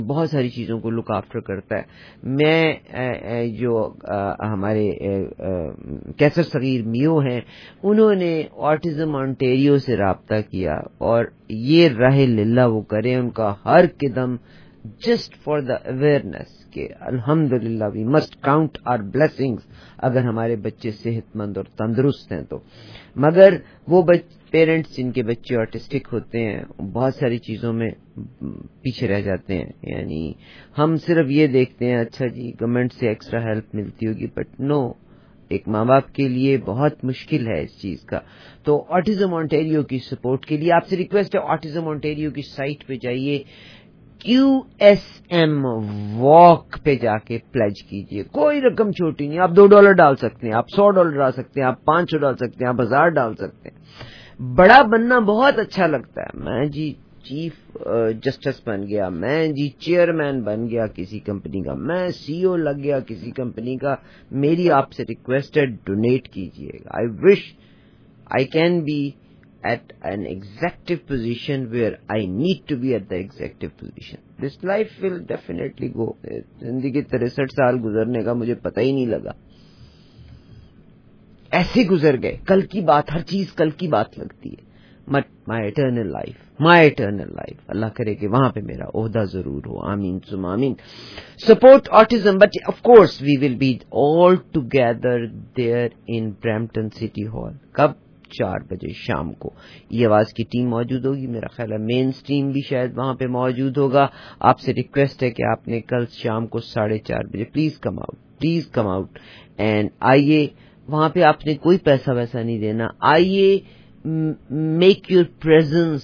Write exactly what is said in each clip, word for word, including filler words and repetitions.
بہت ساری چیزوں کو لک آفٹر کرتا ہے. میں جو ہمارے کیسر صغیر میو ہیں انہوں نے آٹزم آنٹیریو سے رابطہ کیا اور یہ راہ للہ وہ کریں ان کا ہر قدم جسٹ فار دا اویئرنیس کہ الحمدللہ we must count our blessings اگر ہمارے بچے صحت مند اور تندرست ہیں تو. مگر وہ پیرنٹس جن کے بچے آٹسٹک ہوتے ہیں بہت ساری چیزوں میں پیچھے رہ جاتے ہیں. یعنی ہم صرف یہ دیکھتے ہیں اچھا جی گورنمنٹ سے ایکسٹرا ہیلپ ملتی ہوگی, بٹ نو, ایک ماں باپ کے لیے بہت مشکل ہے اس چیز کا. تو آٹزم آنٹیریو کی سپورٹ کے لیے آپ سے ریکویسٹ ہے آٹزم آنٹیریو کی سائٹ پہ جائیے, کیو ایس ایم واک پہ جا کے پلیج کیجئے. کوئی رقم چھوٹی نہیں, آپ دو ڈالر ڈال سکتے ہیں, آپ سو ڈالر ڈال سکتے ہیں, آپ پانچ سو ڈال سکتے ہیں, آپ ہزار ڈال سکتے ہیں. بڑا بننا بہت اچھا لگتا ہے. میں جی چیف جسٹس بن گیا, میں جی چیئرمین بن گیا کسی کمپنی کا, میں سی او لگ گیا کسی کمپنی کا. میری آپ سے ریکویسٹ ہے ڈونیٹ کیجئے. I wish I can be at an executive position where I need to be at the executive position. This life will definitely go. زندگی تریسٹھ سال گزرنے کا مجھے پتہ ہی نہیں لگا, ایسے گزر گئے. کل کی بات, ہر چیز کل کی بات لگتی ہے. But my eternal life, my eternal life, اللہ کرے کہ وہاں پہ میرا عہدہ ضرور ہو. آمین ثم آمین. Support autism, but of course we will be all together there in Brampton City Hall. کب؟ چار بجے شام کو. یہ آواز کی ٹیم موجود ہوگی, میرا خیال ہے مین اسٹریم بھی شاید وہاں پہ موجود ہوگا. آپ سے ریکویسٹ ہے کہ آپ نے کل شام کو ساڑھے چار بجے please come out, please come out and آئیے. وہاں پہ آپ نے کوئی پیسہ ویسا نہیں دینا. آئیے, میک یور پریزنس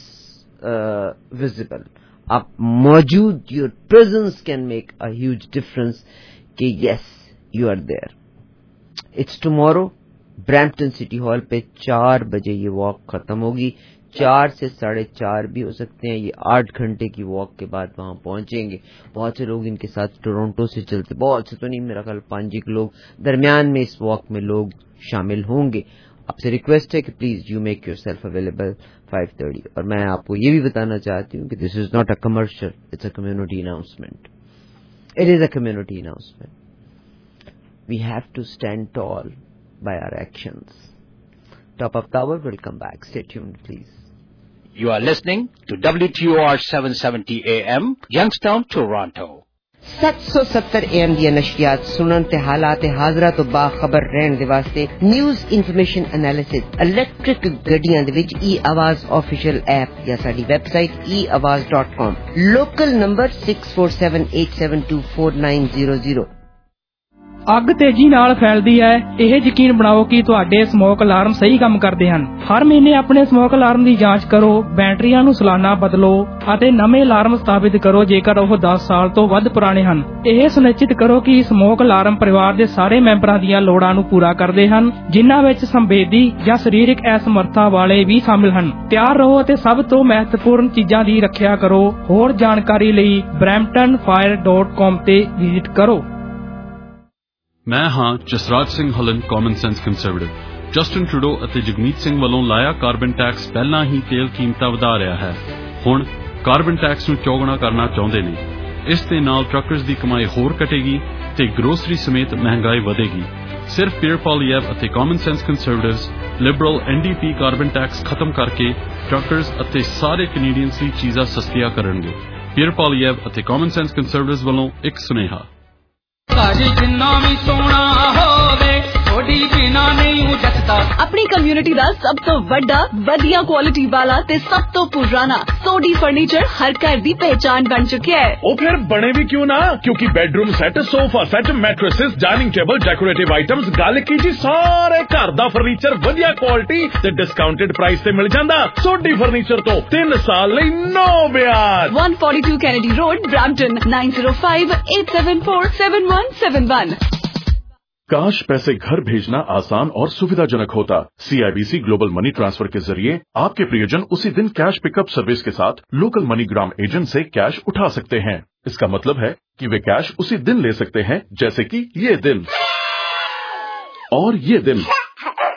وزبل. آپ موجود, your presence can make a huge difference کہ yes you are there. It's tomorrow, Brampton city hall پہ چار بجے یہ واک ختم ہوگی. چار سے ساڑھے چار بھی ہو سکتے ہیں. یہ آٹھ گھنٹے کی واک کے بعد وہاں پہنچیں گے. بہت سے لوگ ان کے ساتھ ٹورنٹو سے چلتے, بہت سے تو نہیں, میرا خیال پانچ کے لوگ درمیان میں اس واک میں لوگ شامل ہوں گے. آپ سے ریکویسٹ ہے کہ please you make yourself available five thirty. اور میں آپ کو یہ بھی بتانا چاہتی ہوں کہ this is not a commercial, it's a community announcement. It is a community announcement. We have to stand tall by our actions. Top of Tower will come back. Stay tuned, please. You are listening to W T O R seven seventy A M, Youngstown, Toronto. سات سو ستر A M دی نشریات سنن تے حالات حاضرہ تو باخبر رہن دے واسطے نیوز انفارمیشن انالیسس الیکٹرک گڈیاں دے وچ ای آواز آفیشیل ایپ یا ساڈی website E Awaaz dot com. Local number six four seven eight seven two four nine zero zero. ਅੱਗ ਤੇਜ਼ੀ ਨਾਲ ਫੈਲਦੀ ਹੈ. ਇਹ ਯਕੀਨ ਬਣਾਓ ਕਿ ਤੁਹਾਡੇ ਸਮੋਕ ਅਲਾਰਮ ਸਹੀ ਕੰਮ ਕਰਦੇ ਹਨ. ਹਰ ਮਹੀਨੇ ਆਪਣੇ ਸਮੋਕ ਅਲਾਰਮ ਦੀ ਜਾਂਚ ਕਰੋ, ਬੈਟਰੀਆਂ ਨੂੰ ਸਾਲਾਨਾ ਬਦਲੋ ਅਤੇ ਨਵੇਂ ਅਲਾਰਮ ਸਥਾਪਿਤ ਕਰੋ ਜੇਕਰ ਉਹ ਦਸ ਸਾਲ ਤੋਂ ਵੱਧ ਪੁਰਾਣੇ ਹਨ. ਇਹ ਸੁਨਿਸ਼ਚਿਤ ਕਰੋ ਕਿ ਸਮੋਕ ਅਲਾਰਮ ਪਰਿਵਾਰ ਦੇ ਸਾਰੇ ਮੈਂਬਰਾਂ ਦੀਆਂ ਲੋੜਾਂ ਨੂੰ ਪੂਰਾ ਕਰਦੇ ਹਨ, ਜਿਨ੍ਹਾਂ ਵਿੱਚ ਸੰਵੇਦੀ ਜਾਂ ਸਰੀਰਕ ਅਸਮਰੱਥਾ ਵਾਲੇ ਵੀ ਸ਼ਾਮਿਲ ਹਨ. ਤਿਆਰ ਰਹੋ ਅਤੇ ਸਭ ਤੋਂ ਮਹੱਤਵਪੂਰਨ ਚੀਜ਼ਾਂ ਦੀ ਰੱਖਿਆ ਕਰੋ. ਹੋਰ ਜਾਣਕਾਰੀ ਲਈ ਬਰੈਂਪਟਨ ਫਾਇਰ ਡਾਟ ਕਾਮ ਤੇ ਵਿਜ਼ਿਟ ਕਰੋ. ਮੈਂ ਹਾਂ Jasraj Singh Hallan, common sense conservative. Justin Trudeau ਅਤੇ ਜਗਮੀਤ ਸਿੰਘ ਵੱਲੋਂ ਲਾਇਆ ਕਾਰਬਨ ਟੈਕਸ ਪਹਿਲਾਂ ਹੀ ਤੇਲ ਕੀਮਤਾਂ ਵਧਾ ਰਿਹਾ ਹੈ. ਹੁਣ ਕਾਰਬਨ ਟੈਕਸ ਨੂੰ ਚੌਗੁਣਾ ਕਰਨਾ ਚਾਹੁੰਦੇ ਨੇ. ਇਸ ਦੇ ਨਾਲ ਟਰੱਕਰਜ਼ ਦੀ ਕਮਾਈ ਹੋਰ ਘਟੇਗੀ ਤੇ ਗਰੋਸਰੀ ਸਮੇਤ ਮਹਿੰਗਾਈ ਵਧੇਗੀ. ਸਿਰਫ ਪੀਅਰ ਪੋਲੀਐਵ ਅਤੇ common sense conservatives liberal N D P carbon tax ਖਤਮ ਕਰਕੇ ਟਰੱਕਰਜ਼ ਅਤੇ ਸਾਰੇ ਕੈਨੇਡੀਅਨਸ ਲਈ ਚੀਜ਼ਾਂ ਸਸਤੀਆਂ ਕਰਨਗੇ. ਪੀਅਰ ਪੋਲੀਐਵ ਅਤੇ ਕਾਮਨ ਸੈਂਸ ਕੰਜ਼ਰਵੇਟਿਵਸ ਵੱਲੋਂ ਇੱਕ ਸੁਨੇਹਾ. ਘਰ ਜਿੰਨਾ ਵੀ ਸੋਹਣਾ ਹੋਵੇ ਥੋੜੀ ਬਿਨਾ ਨਹੀਂ ਜੱਟਦਾ. ਆਪਣੀ ਕਮਿਊਨਿਟੀ ਦਾ ਸਭ ਤੋਂ ਵੱਡਾ, ਵਧੀਆ ਕੁਆਲਿਟੀ ਵਾਲਾ ਤੇ ਸਭ ਤੋਂ ਪੁਰਾਣਾ ਸੋਡੀ ਫਰਨੀਚਰ ਹਰ ਘਰ ਦੀ ਪਹਿਚਾਨ ਬਣ ਚੁੱਕਿਆ ਹੈ. ਉਹ ਫਿਰ ਬਣੇ ਵੀ ਕਿਉਂ ਨਾ, ਕਿਉਂਕਿ bedroom set, sofa set, mattresses, dining table, decorative items, ਗੱਲ ਕੀ ਜੀ ਸਾਰੇ ਘਰ ਦਾ ਫਰਨੀਚਰ ਵਧੀਆ ਕੁਆਲਿਟੀ ਤੇ ਡਿਸਕਾਊਂਟਡ ਪ੍ਰਾਈਸ ਤੇ ਮਿਲ ਜਾਂਦਾ. ਸੋਡੀ ਫਰਨੀਚਰ ਤੋਂ ਤਿੰਨ ਸਾਲ ਲਈ ਨੋ ਵਿਆਜ. one forty-two Kennedy Road, Brampton, nine zero five eight seven four seven one seven one. काश पैसे घर भेजना आसान और सुविधाजनक होता. सीआईबीसी ग्लोबल मनी ट्रांसफर के जरिए आपके प्रियजन उसी दिन कैश पिकअप सर्विस के साथ लोकल मनीग्राम एजेंट से कैश उठा सकते हैं. इसका मतलब है कि वे कैश उसी दिन ले सकते हैं, जैसे कि ये दिन और ये दिन.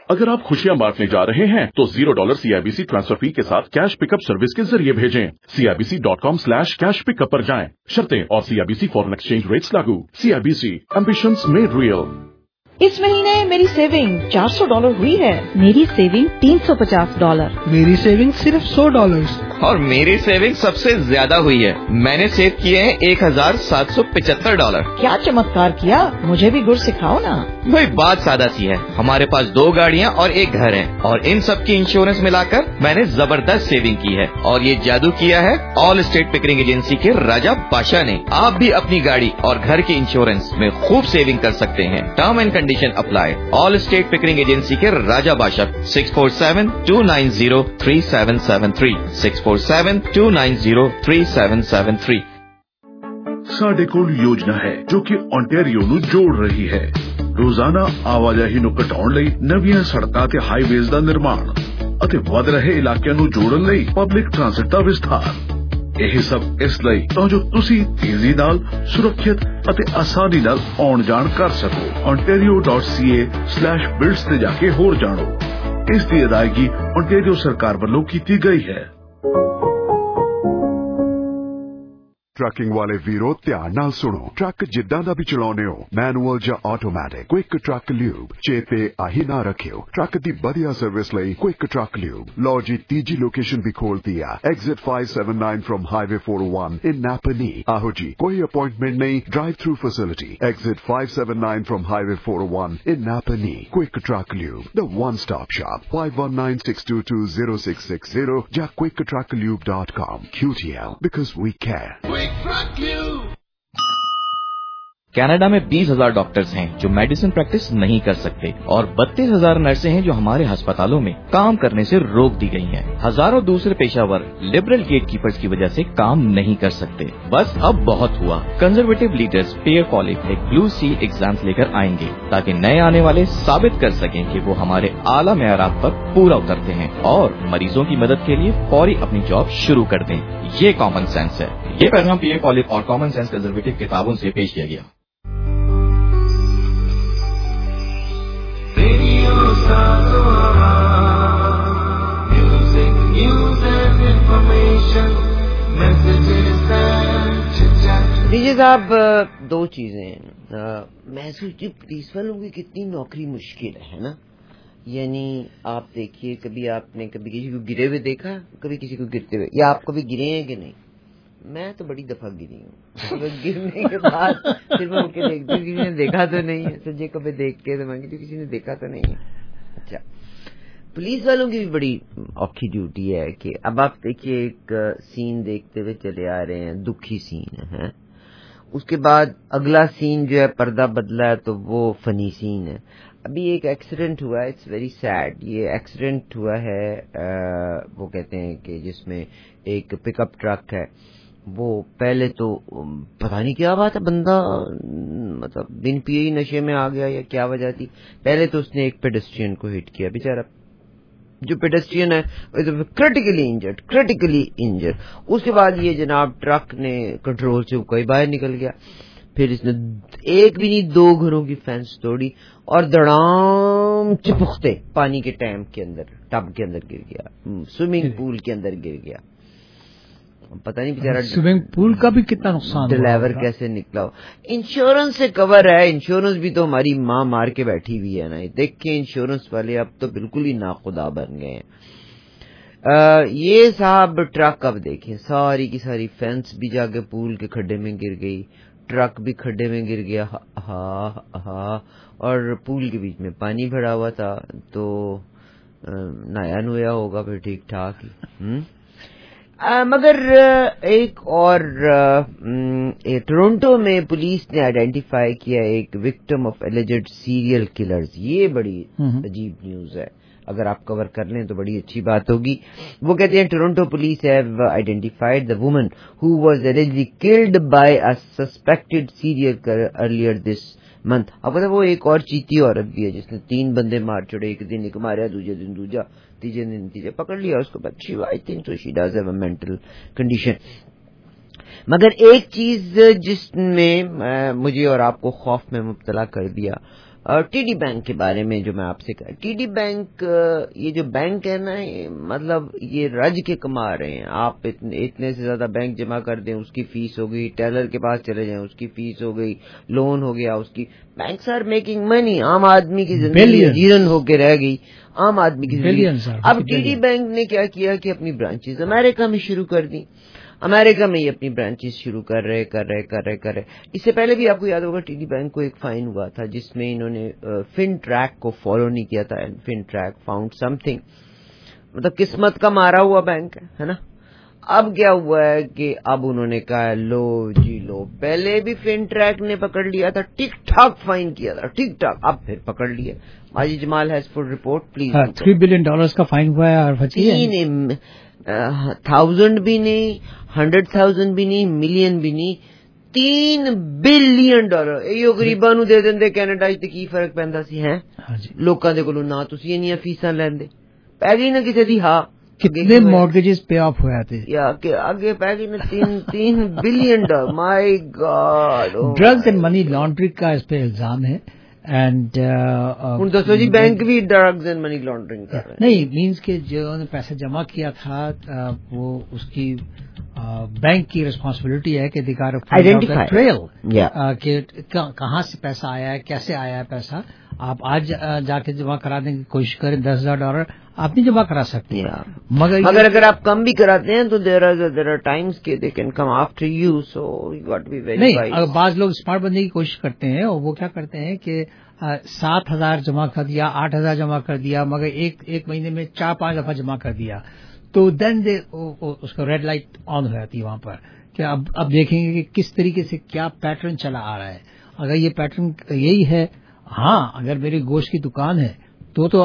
अगर आप खुशियां बांटने जा रहे हैं तो zero dollar CIBC transfer fee के साथ कैश पिकअप सर्विस के जरिए भेजें। CIBC dot com slash cash pickup पर जाएं। शर्तें और सीआईबीसी फॉरेन एक्सचेंज रेट्स लागू। CIBC ambitions made real. इस महीने मेरी सेविंग चार सौ डॉलर हुई है। मेरी सेविंग तीन सौ पचास डॉलर। मेरी सेविंग सिर्फ सौ डॉलर। और मेरी सेविंग सबसे ज्यादा हुई है। मैंने सेव किए हैं एक हजार सात सौ पचहत्तर डॉलर। क्या चमत्कार किया, मुझे भी गुर सिखाओ ना। भाई बात सादा सी है, हमारे पास दो गाड़ियाँ और एक घर है और इन सब की इंश्योरेंस मिलाकर मैंने जबरदस्त सेविंग की है। और ये जादू किया है ऑल स्टेट पिकरिंग एजेंसी के राजा बादशाह ने। आप भी अपनी गाड़ी और घर की इंश्योरेंस में खूब सेविंग कर सकते हैं। Term and condition apply. Allstate Pickering agency के Raja Badshah six four seven two nine zero three seven seven three six four seven two nine zero three seven seven three. ਸਾਡੇ ਕੋਲ ਯੋਜਨਾ ਹੈ ਜੋ ਕਿ ਓਨਟਾਰੀਓ ਨੂੰ ਜੋੜ ਰਹੀ ਹੈ। ਰੋਜ਼ਾਨਾ ਆਵਾਜਾਈ ਨੂੰ ਘਟਾਉਣ ਲਈ ਨਵੀਆਂ ਸੜਕਾਂ ਤੇ ਹਾਈਵੇਜ਼ ਦਾ ਨਿਰਮਾਣ ਅਤੇ ਵਧ ਰਹੇ ਇਲਾਕਿਆਂ ਨੂੰ ਜੋੜਨ ਲਈ ਪਬਲਿਕ ਟ੍ਰਾਂਸਪੋਰਟ ਦਾ ਵਿਸਥਾਰ। ਇਹ ਸਭ ਇਸ ਲਈ ਤਾਂ ਜੋ ਤੁਸੀਂ ਤੇਜ਼ੀ ਨਾਲ, ਸੁਰੱਖਿਅਤ ਅਤੇ ਆਸਾਨੀ ਨਾਲ ਆਉਣ ਜਾਣ ਕਰ ਸਕੋ। ontario dot c a slash builds ਤੇ ਜਾ ਕੇ ਹੋਰ ਜਾਣੋ। ਇਸ ਦੀ ਅਦਾਇਗੀ ਓਨਟਾਰੀਓ ਸਰਕਾਰ ਵੱਲੋਂ ਕੀਤੀ ਗਈ ਹੈ। ਟਰੱਕਿੰਗ ਵਾਲੇ ਵੀਰੋ ਧਿਆਨ ਨਾਲ ਸੁਣੋ। ਟਰੱਕ ਜਿੱਦਾਂ ਦਾ ਵੀ ਚਲਾਉਨੇ ਹੋ, ਮੈਨੂਅਲ ਜਾਂ ਆਟੋਮੈਟਿਕ, ਕੁਇਕ ਟਰੱਕ ਲਿਊਬ ਚੇਤੇ ਆਹੀ ਨਾ ਰੱਖਿਓ। ਟਰੱਕ ਦੀ ਵਧੀਆ ਸਰਵਿਸ ਲਈ ਕੁਇਕ ਟਰੱਕ ਲਿਊਬ। ਲਓ ਜੀ ਤੀਜੀ ਲੋਕੇਸ਼ਨ ਵੀ ਖੋਲਤੀ ਆ, exit five seventy-nine from highway four oh one in Napanee. ਆਹੋ ਜੀ, ਕੋਈ ਅਪਾਇੰਟਮੈਂਟ ਨਹੀਂ, drive through facility. Exit five seventy-nine from highway four oh one in Napanee. Quick truck lube, the one stop shop. five one nine six two two zero six six zero ਜਾਂ quick truck lube dot com। Q T L because we care। Canada में बीस हजार doctors हैं जो medicine practice नहीं कर सकते और बत्तीस हजार नर्सें हैं जो हमारे अस्पतालों में काम करने से रोक दी गई हैं। हजारों दूसरे पेशावर लिबरल गेट कीपर्स की वजह से काम नहीं कर सकते। बस अब बहुत हुआ। कंजर्वेटिव लीडर्स पेयर क्वालिफाइड ब्लू सी एग्जाम्स लेकर आएंगे ताकि नए आने वाले साबित कर सकें कि वो हमारे आला मेयारात पर पूरा उतरते हैं और मरीजों की मदद के लिए फौरी अपनी जॉब शुरू कर दें। ये कॉमन सेंस है। ये पैगाम पेयर क्वालिफाइड और कॉमन सेंस कंजर्वेटिव किताबों से पेश किया गया। लीजिए साहब, दो चीजें हैं। मैं सोचती हूँ पुलिस वालों की कितनी नौकरी मुश्किल है ना। यानी आप देखिए, कभी आपने कभी किसी को गिरे हुए देखा, कभी किसी को गिरते हुए, या आप कभी गिरे हैं कि नहीं? मैं तो बड़ी दफा गिरी हूँ। गिरने के बाद फिर मैं उनके देखती हूँ, किसी ने देखा तो नहीं है। सजे कभी देख के तो मैं किसी ने देखा तो नहीं है। अच्छा, पुलिस वालों की भी बड़ी औखी ड्यूटी है कि अब आप देखिए, एक सीन देखते हुए चले आ रहे हैं, दुखी सीन है। उसके बाद अगला सीन जो है, पर्दा बदला है तो वो फनी सीन है। अभी एक एक्सीडेंट हुआ है, इट्स वेरी सैड। ये एक्सीडेंट हुआ है, आ, वो कहते हैं कि जिसमें एक पिकअप ट्रक है, वो पहले तो पता नहीं क्या बात है, बंदा मतलब बिन पिए ही नशे में आ गया या क्या वजह थी। पहले तो उसने एक पेडेस्ट्रियन को हिट किया, बेचारा जो पेडेस्ट्रियन है क्रिटिकली इंजर्ड क्रिटिकली इंजर्ड उसके बाद ये जनाब ट्रक ने कंट्रोल से कोई बाहर निकल गया। फिर इसने एक भी नहीं, दो घरों की फेंस तोड़ी और धड़ाम चिपकते पानी के टैंक के अंदर, टब के अंदर गिर गया, स्विमिंग पूल के अंदर गिर गया। पता नहीं बेचारा स्विमिंग पूल का भी कितना नुकसान, ड्राइवर कैसे निकला हो। इंश्योरेंस से कवर है, इंश्योरेंस भी तो हमारी माँ मार के बैठी हुई है ना। देख के इंश्योरेंस वाले अब तो बिल्कुल ही नाखुदा बन गए हैं। ये साहब ट्रक अब देखें, सारी की सारी फेंस भी जाके पूल के खड्डे में गिर गई, ट्रक भी खड्डे में गिर गया, हा हा, और पूल के बीच में पानी भरा हुआ था तो नया नुया होगा फिर ठीक ठाक ही। आ, मगर एक और टोरंटो में पुलिस ने आइडेंटिफाई किया एक victim of alleged serial killers. ये बड़ी अजीब न्यूज है, अगर आप कवर कर लें तो बड़ी अच्छी बात होगी। वो कहते हैं Toronto police have identified the woman who was allegedly killed by a suspected serial killer earlier this month. अब पता वो एक और चीती औरत भी है जिसने तीन बंदे मार छोड़े, एक दिन एक मारा, दूसरे दिन दूजा, तीसरे दिन तीसरे पकड़ लिया उसको। बच्ची I think so she does have a mental condition. मगर एक चीज जिसने मुझे और आपको खौफ में मुब्तला कर दिया, اور ٹی ڈی بینک کے بارے میں جو میں آپ سے کہا، ٹی ڈی بینک یہ جو بینک ہے نا، مطلب یہ رج کے کما رہے ہیں. آپ اتنے, اتنے سے زیادہ بینک جمع کر دیں اس کی فیس ہو گئی، ٹیلر کے پاس چلے جائیں اس کی فیس ہو گئی، لون ہو گیا اس کی. Banks are making money. عام آدمی کی زندگی جیرن ہو کے رہ گئی، عام آدمی کی زندگی. اب ٹی ڈی بینک نے کیا کیا کہ اپنی برانچز امریکہ میں شروع کر دی. امریکہ میں یہ اپنی برانچز شروع کر رہے کر رہے کر رہے کر رہے اس سے پہلے بھی آپ کو یاد ہوگا ٹی ڈی بینک کو ایک فائن ہوا تھا جس میں انہوں نے فن ٹریک کو فالو نہیں کیا تھا. FINTRAC found something, مطلب قسمت کا مارا ہوا بینک ہے نا. اب کیا ہوا ہے کہ اب انہوں نے کہا لو جی لو، پہلے بھی فن ٹریک نے پکڑ لیا تھا، ٹھیک ٹھاک فائن کیا تھا، ٹھیک ٹھاک، اب پھر پکڑ لیا. Majid Jamal has full report please. Three billion dollars کا فائن ہوا ہے اور تھاؤزینڈ بھی نہیں، ہنڈریڈ تھاؤزینڈ بھی نہیں، ملین بھی نہیں، تین بلین ڈالر. یہ غریباں نو دے دیں کینیڈا تے کی فرق پیندا سی ہے لوکاں دے کولوں. نہ تسی انیاں فیساں لیندے، پی گئی نا کسی دی. ہاں کتنے مارگیجز پے آف ہوئے تھے یا کہ آگے پی گئی نا تین تین billion dollar. My god. Drugs and money laundering کا اس پہ الزام ہے. اینڈ ہوں دسو جی بینک بھی ڈرگز اینڈ منی لانڈرنگ کر رہے ہیں. نہیں مینس کہ جو نے پیسہ جمع کیا تھا وہ اس کی بینک کی ریسپانسبلٹی ہے کہ دکھا آئیڈینٹیفائی ٹریل کہ کہاں سے پیسہ آیا ہے، کیسے آیا ہے پیسہ. آپ آج جا کے جمع کرا دیں کی کوشش کریں، دس ہزار ڈالر آپ نہیں جمع کرا سکتے. مگر مگر اگر آپ کم بھی کراتے ہیں تو there are there are times کے they can come after you, so you got to be very. نہیں، بعض لوگ اسمارٹ بننے کی کوشش کرتے ہیں اور وہ کیا کرتے ہیں کہ سات ہزار جمع کر دیا، آٹھ ہزار جمع کر دیا، مگر ایک ایک مہینے میں چار پانچ دفعہ جمع کر دیا تو دین دے اس کا ریڈ لائٹ آن ہو جاتی ہے وہاں پر کہ اب اب دیکھیں گے کہ کس طریقے سے کیا پیٹرن چلا آ رہا ہے. اگر یہ پیٹرن یہی ہے، ہاں اگر میری گوشت کی دکان ہے تو تو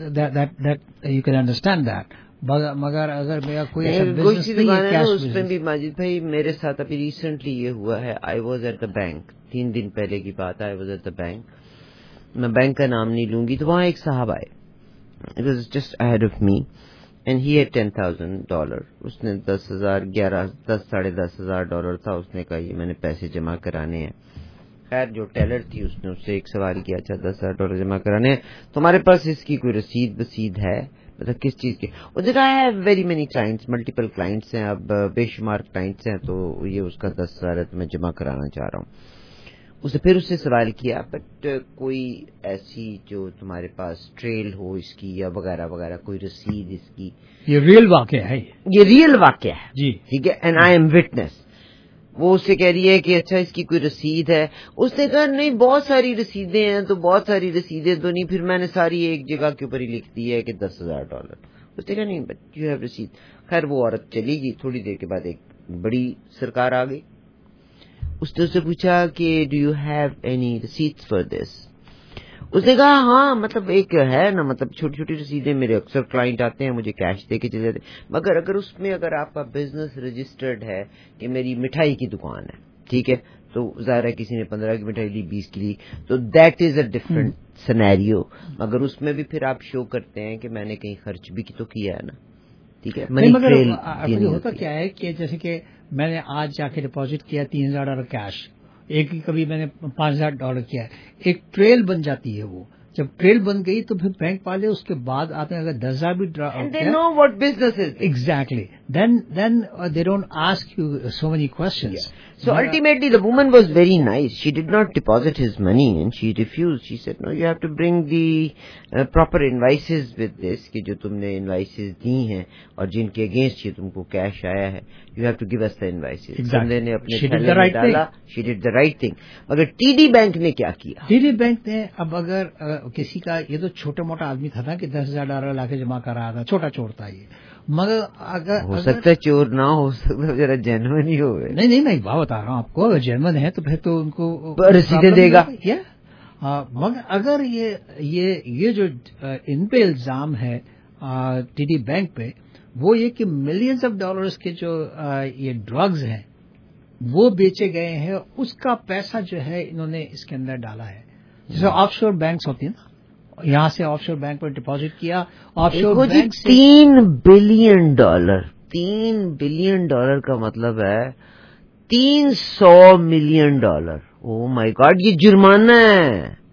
یو کین انڈرسٹینڈ دیٹ. مگر اگر میرا کوئی گوشت کی دکان ہے اس میں بھی ماجد بھائی میرے ساتھ ابھی ریسنٹلی یہ ہوا ہے. I was at the bank, تین دن پہلے کی بات. I was at the bank, میں بینک کا نام نہیں لوں گی. تو وہاں ایک صاحب آئے، it was just ahead of me and he had ten thousand dollar. اس نے دس ہزار گیارہ دس ساڑھے دس ہزار ڈالر تھا. اس نے کہا یہ میں نے پیسے جمع کرانے ہیں. خیر جو ٹیلر تھی اس نے اس سے ایک سوال کیا، اچھا دس ہزار ڈالر جمع کرانے ہیں تمہارے پاس اس کی کوئی رسید وسید ہے، مطلب کس چیز کی؟ اس نے کہا ہے very many clients, multiple clients ہیں، اب بے شمار کلائنٹس ہیں تو یہ اس کا دس ہزار ہے تو میں جمع کرانا چاہ رہا ہوں. اس نے پھر اس سے سوال کیا بٹ کوئی ایسی جو تمہارے پاس ٹریل ہو اس کی یا وغیرہ وغیرہ، کوئی رسید اس کی؟ یہ ریئل واقعہ ہے، یہ ریئل واقعہ ہے جی، ٹھیک ہے. And I am witness. وہ اس سے کہہ رہی ہے کہ اچھا اس کی کوئی رسید ہے. اس نے کہا نہیں بہت ساری رسیدیں ہیں. تو بہت ساری رسیدیں تو نہیں، پھر میں نے ساری ایک جگہ کے اوپر ہی لکھ دی ہے کہ دس ہزار ڈالر. اس نے کہا نہیں بٹ یو ہیو رسید. خیر وہ عورت چلی گئی. تھوڑی دیر کے بعد ایک بڑی سرکار آ گئی. اس نے اس سے پوچھا کہ do you have any receipts for this? اس نے کہا ہاں مطلب ایک ہے نا، مطلب چھوٹی چھوٹی رسیدیں، میرے اکثر کلائنٹ آتے ہیں مجھے کیش دے کے چلے جاتے ہیں. مگر اگر اس میں اگر آپ کا بزنس رجسٹرڈ ہے کہ میری مٹھائی کی دکان ہے، ٹھیک ہے، تو ظاہر ہے کسی نے پندرہ کی مٹھائی لی، بیس کی لی، تو that is a different scenario. مگر اس میں بھی پھر آپ شو کرتے ہیں کہ میں نے کہیں خرچ بھی تو کیا ہے نا، ٹھیک ہے. منی ٹریل ہوتا کیا ہے کہ جیسے کہ میں نے آج جا کے ڈپازٹ کیا تین ہزار ڈالر کیش، ایک ہی کبھی میں نے پانچ ہزار ڈالر کیا ہے، ایک ٹریل بن جاتی ہے. وہ جب ٹریل بن گئی تو پھر بینک والے اس کے بعد آتے ہیں، اگر دس ہزار بھی exactly then then they don't ask you so many questions. So ultimately the woman was very nice. She did not deposit his money and she refused. She said, no, you have to bring the uh, proper invoices with this, کہ جو تم نے invoices دی ہیں اور جن کے against یہ تم کو cash آیا ہے, you have to give us the invoices. Exactly. نے اپنے she did the right ڈالا, thing. She did the right thing. مگر ٹی ڈی بینک نے کیا کیا؟ ٹی ڈی بینک نے اب اگر کسی کا یہ تو چھوٹا موٹا آدمی تھا نا کہ دس ہزار ڈالر لا کے جمع کر رہا تھا, چھوٹا چور تھا یہ, مگر اگر ہو سکتا ہے چور نہ ہو سکتا ذرا جینون ہی ہوئے. نہیں نہیں میں بات بتا رہا ہوں آپ کو, اگر جینون ہے تو پھر تو ان کو رسیدیں دے گا. مگر اگر یہ یہ یہ جو ان پہ الزام ہے ٹی ڈی بینک پہ, وہ یہ کہ ملینز آف ڈالرز کے جو یہ ڈرگز ہیں وہ بیچے گئے ہیں, اس کا پیسہ جو ہے انہوں نے اس کے اندر ڈالا ہے. جیسے آف شور بینکس ہوتی ہیں نا, یہاں سے آف شور بینک پر ڈپازٹ کیا, آف شور بینک سے تین بلین ڈالر, تین بلین ڈالر کا مطلب ہے تین سو million dollar. Oh my god, یہ جرمانہ ہے.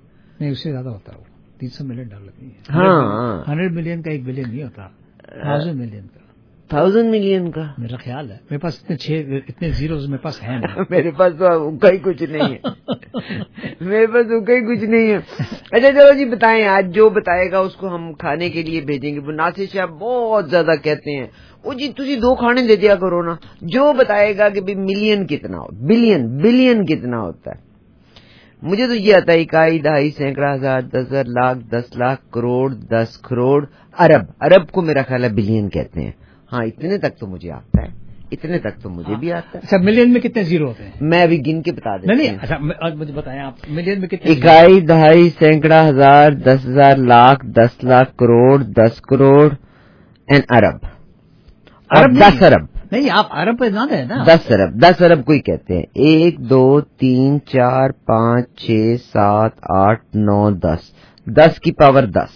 नहीं, उससे ज्यादा होता है वो, तीन सौ मिलियन डॉलर नहीं है। हाँ, हंड्रेड मिलियन का एक बिलियन नहीं होता, थाउजेंड मिलियन का, थाउजेंड मिलियन का मेरा ख्याल है। मेरे पास इतने छह इतने जीरोस मेरे पास हैं नहीं। मेरे पास तो कहीं कुछ नहीं है मेरे पास तो कहीं कुछ नहीं है। अच्छा चलो जी बताएं, आज जो बताएगा उसको हम खाने के लिए भेजेंगे। वो नासिर शाह बहुत ज्यादा कहते हैं, वो जी तुझी दो खाने दे दिया करो ना। जो बताएगा कि भाई मिलियन कितना हो, बिलियन बिलियन कितना होता है। मुझे तो ये आता है इकाई, दहाई, सैकड़ा, हजार, दस हजार, लाख, दस लाख, करोड़, दस करोड़, अरब। अरब को मेरा ख्याल है बिलियन कहते हैं। हाँ, इतने तक तो मुझे आता है, इतने तक तो मुझे भी आता है। अच्छा, मिलियन में कितने जीरो होते हैं? मैं अभी गिन के बता देता हूँ। नहीं, अच्छा मुझे बताएं आप, मिलियन में कितने? इकाई, दहाई, सैकड़ा, हजार, दस हजार, लाख, दस लाख, करोड़, दस करोड़ एंड अरब। अरब दस अरब नहीं, आप अरब पे ज्यादा है ना। दस अरब दस अरब को ही कहते हैं। एक, दो, तीन, चार, पाँच, छह, सात, आठ, नौ, दस। दस की पावर दस।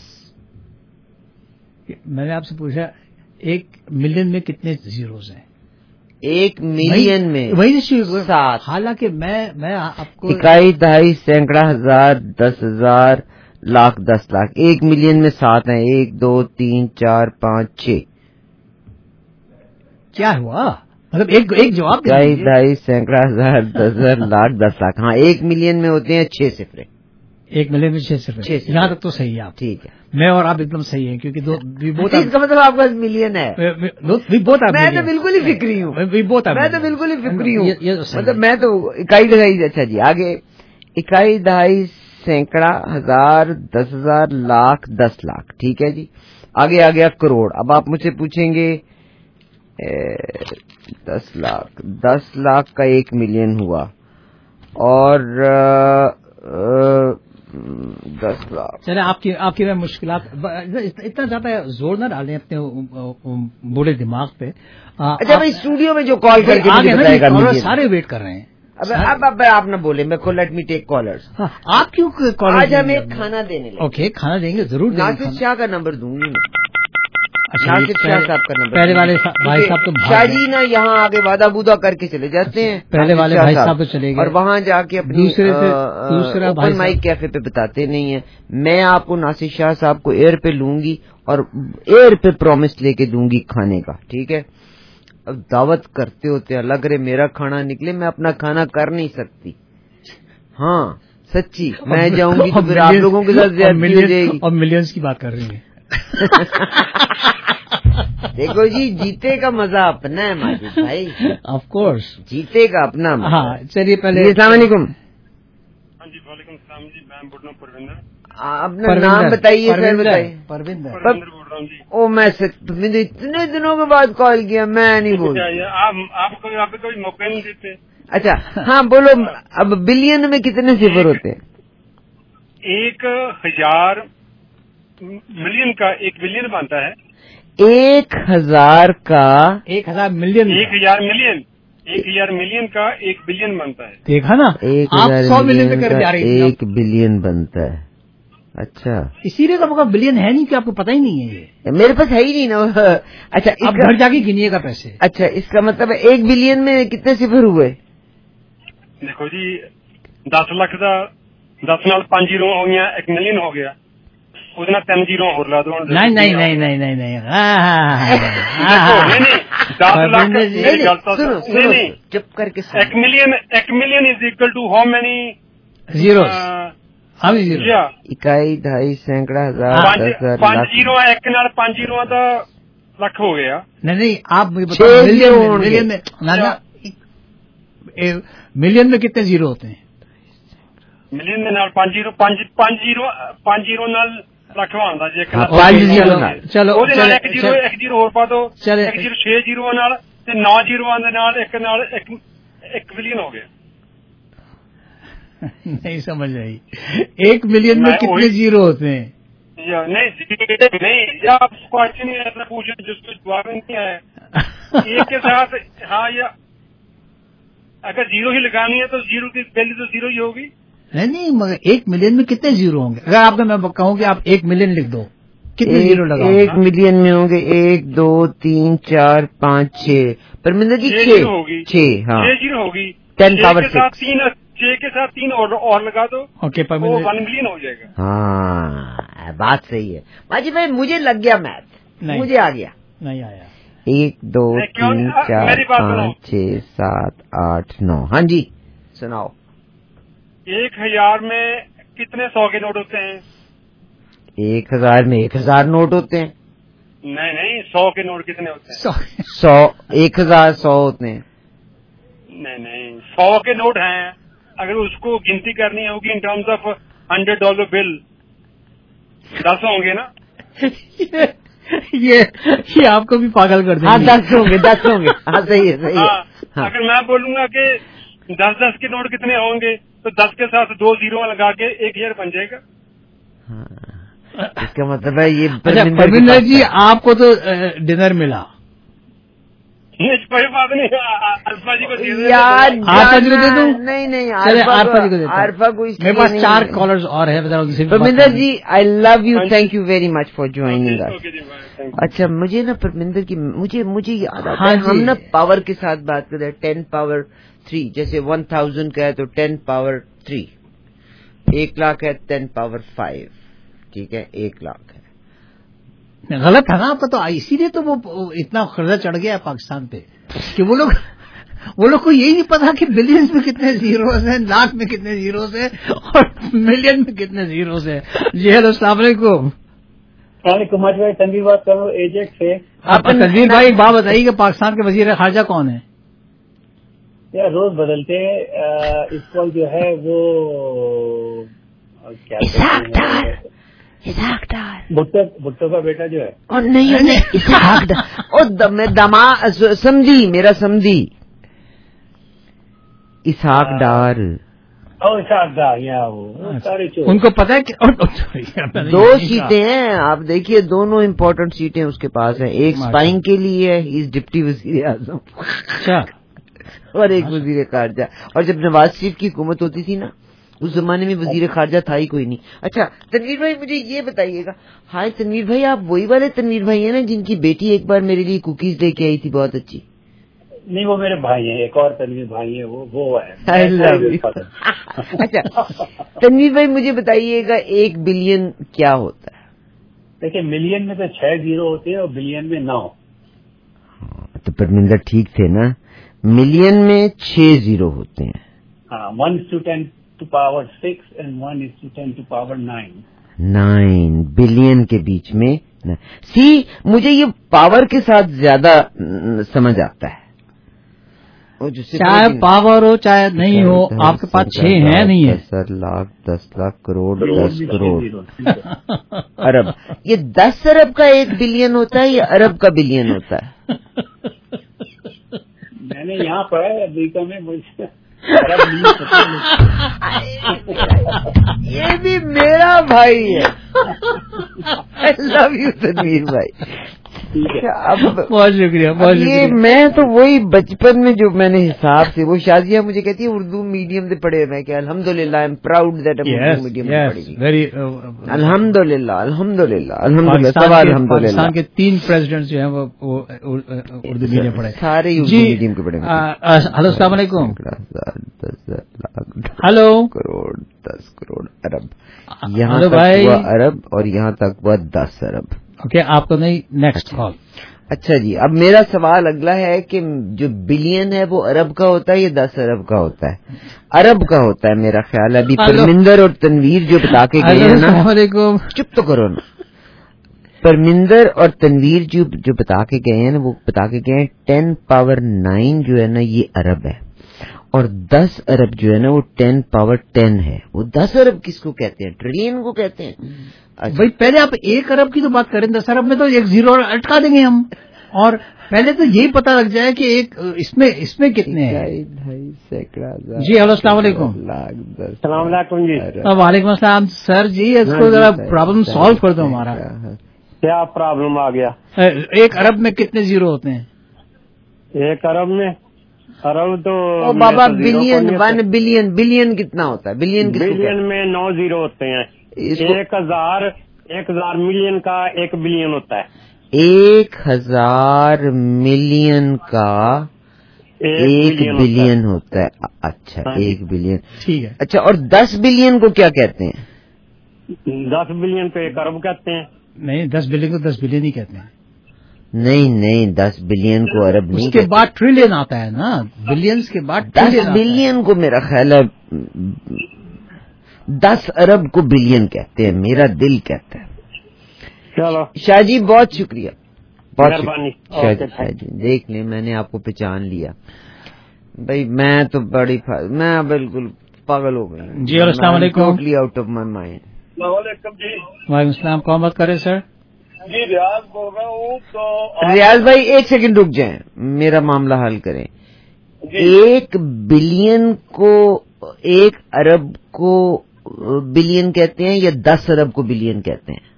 मैंने आपसे पूछा एक मिलियन में कितने जीरोस हैं? एक मिलियन में वही सात। हालांकि मैं मैं आपको इकाई, दहाई, सैकड़ा, हजार, दस हजार, लाख, दस लाख। एक मिलियन में सात है। एक, दो, तीन, चार, पाँच, छह। क्या हुआ? मतलब एक एक जवाब दे। इकाई, दहाई, सैकड़ा, हजार, दस हजार, लाख, दस लाख। हाँ, एक मिलियन में होते हैं छह सिफरे। एक मिलियन में छह सिफरे। यहाँ तक तो सही है आप। ठीक है, मैं और आप एकदम सही हैं, क्योंकि दो बहुत इसका मतलब आपका मिलियन है। बहुत मैं तो बिल्कुल ही फिक्री हूँ। मैं तो बिल्कुल ही फिक्री हूँ। मतलब मैं तो इकाई, दहाई। अच्छा जी, आगे इकाई, दहाई, सैकड़ा, हजार, दस हजार, लाख, दस लाख। ठीक है जी, आगे आ गया करोड़। अब आप मुझसे पूछेंगे दस लाख दस लाख का एक मिलियन हुआ, और दस लाख। चले आपकी आपकी मैं मुश्किलात इतना ज्यादा जोर न डालें अपने बूढ़े दिमाग पे। अच्छा भाई, स्टूडियो में जो कॉल करके मुझे बताएगा, सारे वेट कर रहे हैं। अब अब अब आप ना बोले, मैं को लेट मी टेक कॉलर्स। आप क्यों कॉल? आज हम एक खाना देने लगे। ओके, खाना देंगे जरूर। नासिर शाह का नंबर दूंगी मैं। अच्छा, नासिर शाह साहब का नंबर। पहले वाले भाई साहब तो शाहजी ना यहाँ आगे वादा बूदा करके चले जाते हैं। पहले वाले भाई साहब तो चले गए, और वहाँ जाके अपनी दूसरे से दूसरा ओपन माइक कैफे पे बताते नहीं है। मैं आपको नासिर शाह साहब को एयर पे लूंगी और एयर पे प्रॉमिस लेके दूंगी खाने का। ठीक है, अब दावत करते होते अलग रे, मेरा खाना निकले, मैं अपना खाना कर नहीं सकती। हाँ सच्ची, मैं जाऊंगी तो फिर आप लोगों के साथ ज्यादती हो जाएगी। और मिलियंस की बात कर रही है। देखो जी, जीते का मजा अपना है माजिद भाई। ऑफ कोर्स, जीते का अपना मजा। हाँ, चलिए पहले। अस्सलाम वालेकुम। हाँ जी, वालेकुम सलाम जी। मैं बोल रहा हूँ परविंदर। अपना नाम बताइए सर, बताइए। परविंदर परविंदर बोल रहा हूँ जी। ओ, मैं मैंने इतने दिनों के बाद कॉल किया, मैं नहीं बोल। आप आपको यहाँ पे कोई मौका नहीं देते। अच्छा हाँ बोलो। अब बिलियन में कितने सिफर होते हैं? एक हजार मिलियन का एक बिलियन बनता है। एक हजार का एक हजार मिलियन एक हजार मिलियन एक हजार मिलियन का एक बिलियन बनता है। देखा ना, एक आप सौ मिलियन में कर जा रही हैं। एक बिलियन बनता है। अच्छा, इसीलिए तो आपका बिलियन है नहीं कि आपको पता ही नहीं है ये। मेरे पास है ही नहीं ना। अच्छा, अब घर जाके गिनिएगा पैसे। अच्छा, इसका मतलब है एक बिलियन में कितने सिफर हुए? देखो जी, दस लाख का दस नाल पांच जीरो हो गया, एक मिलियन हो गया। उसने तीन जीरो और ला दो। नहीं नहीं नहीं नहीं नहीं नहीं दस लाख। सुनो सुनो, चुप करके। एक मिलियन एक million is equal to how many zero? इकाई, ढाई, सैकड़ा, हजार, दस हजार, पांच जीरो एक नाल पांच जीरो तो लाख हो गया। नहीं नहीं, आप मुझे बताओ मिलियन मिलियन में ना, मिलियन में कितने जीरो होते हैं? मिलियन में नाल पांच जीरो पांच पांच जीरो पांच जीरो नाल लाख आंदा जी। पांच जीरो चलो चलो एक जीरो एक जीरो और पा दो, एक जीरो छह जीरो नाल ते नौ जीरो आंदे नाल एक नाल एक एक बिलियन हो गया। नहीं समझ आई, एक मिलियन में कितने जीरो होते हैं? या नहीं नहीं, आप क्वेश्चन ही ऐसा पूछे जिसको जवाब नहीं है। एक के साथ हाँ, या अगर जीरो ही लगानी है तो जीरो की वैल्यू तो जीरो ही होगी। नहीं नहीं, मगर एक मिलियन में कितने जीरो होंगे? अगर आपको मैं कहूँ कि आप एक मिलियन लिख दो, कितने जीरो लगाओ? एक मिलियन में होंगे एक, दो, तीन, चार, पाँच, छह। पर मिलने की छह होगी। छह हाँ, छह जीरो होगी। Ten power six. तीन छह के साथ तीन और, और लगा दो, ओके वो वन मिलियन हो जाएगा। हाँ बात सही है बाजी भाई, मुझे लग गया मैथ, मुझे आ गया। नहीं आया। एक दो तीन चार पाँच छह सात आठ नौ, हाँ जी सुनाओ। एक हजार में कितने सौ के नोट होते हैं? एक हजार में एक हजार नोट होते हैं। नहीं नहीं, सौ के नोट कितने होते हैं? सौ, सौ एक हजार सौ होते हैं। नहीं नहीं, सौ के नोट हैं, अगर उसको गिनती करनी होगी in terms of hundred dollar bill, दस होंगे ना? ये ये आपको भी पागल कर देंगे। हाँ दस होंगे, दस होंगे। हाँ सही है, सही है। हाँ, हाँ। अगर मैं बोलूंगा कि दस दस के नोट कितने होंगे, तो दस के साथ दो जीरो लगा के एक हजार बन जाएगा। हाँ, इसका मतलब है ये परमिंदर जी आपको तो डिनर मिला। कोई बात नहीं, अल्फा जी को दे दो यार, आरफा जी को दे दूं? नहीं नहीं, चले आरफा जी को देता हूं। आरफा को मेरे पास चार कॉलर्स और है, Parminder ji I love you, thank you very much for joining us. अच्छा मुझे ना परमिंदर की मुझे मुझे याद आता है, हम ना पावर के साथ बात करते हैं, टेन पावर थ्री, जैसे वन थाउजेंड का है तो टेन पावर थ्री, एक लाख है टेन पावर फाइव, ठीक है, एक लाख है। गलत है ना आपका, तो इसीलिए तो वो इतना कर्जा चढ़ गया है पाकिस्तान पे कि वो लोग वो लोग को यही नहीं पता कि बिलियंस में कितने जीरोस हैं, लाख में कितने जीरोस हैं और मिलियन में कितने जीरोस हैं। जी हेलो, अस्सलाम वालेकुम। कुमार भाई, तनवीर बात कर रहा हूँ एजेक्ट से। आप तनवीर भाई एक बात बताइए कि पाकिस्तान के वजीर खारजा कौन है? यार रोज बदलते हैं, इस वक्त जो है वो क्या इसाकदार, भुट्टो भुट्टो का बेटा जो है। और नहीं नहीं इसाकदार, और मैं दमा समझी, मेरा समझी इसाकदार। ओ इसाकदार, या वो सारे चोर। उनको पता है कि दो सीटें हैं, आप देखिए दोनों इम्पोर्टेंट सीटें उसके पास हैं, एक स्पाइंग के लिए है, इस डिप्टी वजीर आजम, अच्छा, और एक वजीर खारजा। और जब नवाज शरीफ की हुकूमत होती थी ना, उस जमाने में वजीर खारजा था ही कोई नहीं। अच्छा तनवीर भाई मुझे ये बताइएगा, हाय तनवीर भाई, आप वही वाले तनवीर भाई हैं ना जिनकी बेटी एक बार मेरे लिए कुकीज लेके आई थी बहुत अच्छी? नहीं, वो मेरे भाई हैं, एक और तनवीर भाई है, वो वो है। I love you. अच्छा तनवीर भाई मुझे बताइएगा, एक बिलियन क्या होता है? देखिए, मिलियन में तो छह जीरो होते हैं और बिलियन में नौ। तो परमिंदर ठीक थे ना, मिलियन में छह जीरो होते हैं। हाँ, one to ten to power six and one is to ten to power nine. Nine billion के बीच में। सी मुझे ये पावर के साथ ज्यादा समझ आता है, चाहे पावर हो चाहे नहीं हो, आपके पास छह है नहीं है? दस लाख, दस लाख करोड़, दस करोड़ अरब। ये दस अरब का एक बिलियन होता है या अरब का बिलियन होता है? मैंने यहाँ पढ़ा है अमेरिका में, मुझे ये भी मेरा भाई है। आई लव यू तनवीर भाई। अब बहुत शुक्रिया, बहुत ये मैं तो वही बचपन में जो मैंने हिसाब से, वो शाजिया मुझे कहती है उर्दू मीडियम से पढ़े, मैं क्या अल्हम्दुलिल्लाह, I am proud that I am Urdu medium से पढ़ी। वेरी अल्हम्दुलिल्लाह, अल्हम्दुलिल्लाह, अल्हम्दुलिल्लाह, सब अल्हम्दुलिल्लाह। पाकिस्तान के तीन प्रेसिडेंट्स जो हैं वो उर्दू मीडियम पढ़े, सारे उर्दू मीडियम के पढ़े। हेलो, अस्सलाम वालेकुम। हेलो, करोड़, दस करोड़ अरब, यहाँ तक हुआ अरब और यहाँ तक हुआ दस अरब। ओके, आपको नहीं, नेक्स्ट कॉल। अच्छा जी, अब मेरा सवाल अगला है कि जो बिलियन है वो अरब का होता है या दस अरब का होता है? अरब का होता है मेरा ख्याल। अभी परमिंदर और तनवीर जो बता के गए हैं ना, चुप तो करो ना, परमिंदर और तनवीर जो जो बता के गए हैं ना, वो बता के गए हैं टेन पावर नाइन जो है ना ये अरब है, और दस अरब जो है ना वो टेन पावर टेन है। वो दस अरब किसको कहते हैं? ट्रिलियन को कहते हैं। अच्छा। भाई पहले आप एक अरब की तो बात करें, दस अरब में तो एक जीरो अटका देंगे हम, और पहले तो यही पता लग जाए कि एक इसमें इसमें कितने हैं। ढाई सैकड़ा जी हेलो, अस्सलाम वालेकुम। सलाम वालेकुम जी। वालेकुम अस्सलाम सर जी, इसको जरा प्रॉब्लम सॉल्व कर दो हमारा। क्या प्रॉब्लम आ गया? एक अरब में कितने जीरो होते हैं? एक अरब में, अरब तो ओ बाबा, बिलियन, वन बिलियन, बिलियन कितना होता है? बिलियन बिलियन में नौ जीरो होते हैं। एक हजार एक हजार मिलियन का एक बिलियन होता है। एक हजार मिलियन का ایک بلین ہوتا ہے. اچھا ایک بلین ٹھیک ہے. اچھا اور دس بلین کو کیا کہتے ہیں؟ دس بلین کو ایک ارب کہتے ہیں. نہیں دس بلین کو دس بلین ہی کہتے ہیں. نہیں نہیں دس بلین کو ارب نہیں. اس کے بعد ٹریلین آتا ہے نا, بلینز کے بعد دس بلین کو میرا خیال ہے دس ارب کو بلین کہتے ہیں, میرا دل کہتا ہے. چلو شاہ جی بہت شکریہ, بہت مہربانی. شاہ جی دیکھ لیں میں نے آپ کو پہچان لیا بھائی, میں تو بڑی میں بالکل پاگل ہو گئی جی. اور السلام علیکم. Totally out of my mind. السلام علیکم جی. وعلیکم السلام. کون بات کرے سر؟ جی ریاض بول رہا ہوں. تو ریاض بھائی ایک سیکنڈ رک جائیں, میرا معاملہ حل کریں. ایک بلین کو ایک ارب کو بلین کہتے ہیں یا دس ارب کو بلین کہتے ہیں؟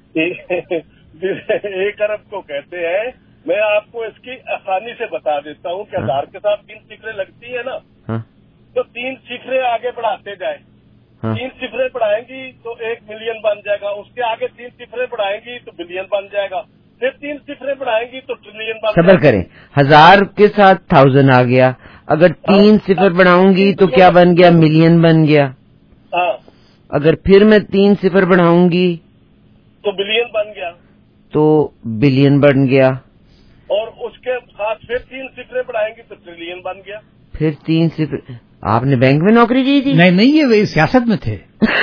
ایک ارب کو کہتے ہیں. میں آپ کو اس کی آسانی سے بتا دیتا ہوں کہ ہزار کے ساتھ تین صفریں لگتی ہیں نا, تو تین صفریں آگے بڑھاتے جائیں. تین صفریں بڑھائیں گی تو ایک ملین بن جائے گا, اس کے آگے تین صفریں بڑھائیں گی تو بلین بن جائے گا, پھر تین صفریں بڑھائیں گی تو ٹریلین بن جائے گا. صبر کریں, ہزار کے ساتھ تھاؤزینڈ آ گیا, اگر تین صفر بڑھاؤں گی تو کیا بن گیا؟ ملین بن گیا. ہاں اگر پھر میں تین صفر بڑھاؤں گی تو بلین بن گیا, تو بلین بن گیا. اور اس کے ساتھ پھر تین صفریں بڑھائیں گی تو ٹریلین بن گیا. پھر تین صفر. آپ نے بینک میں نوکری کی تھی؟ نہیں نہیں, یہ سیاست میں تھے.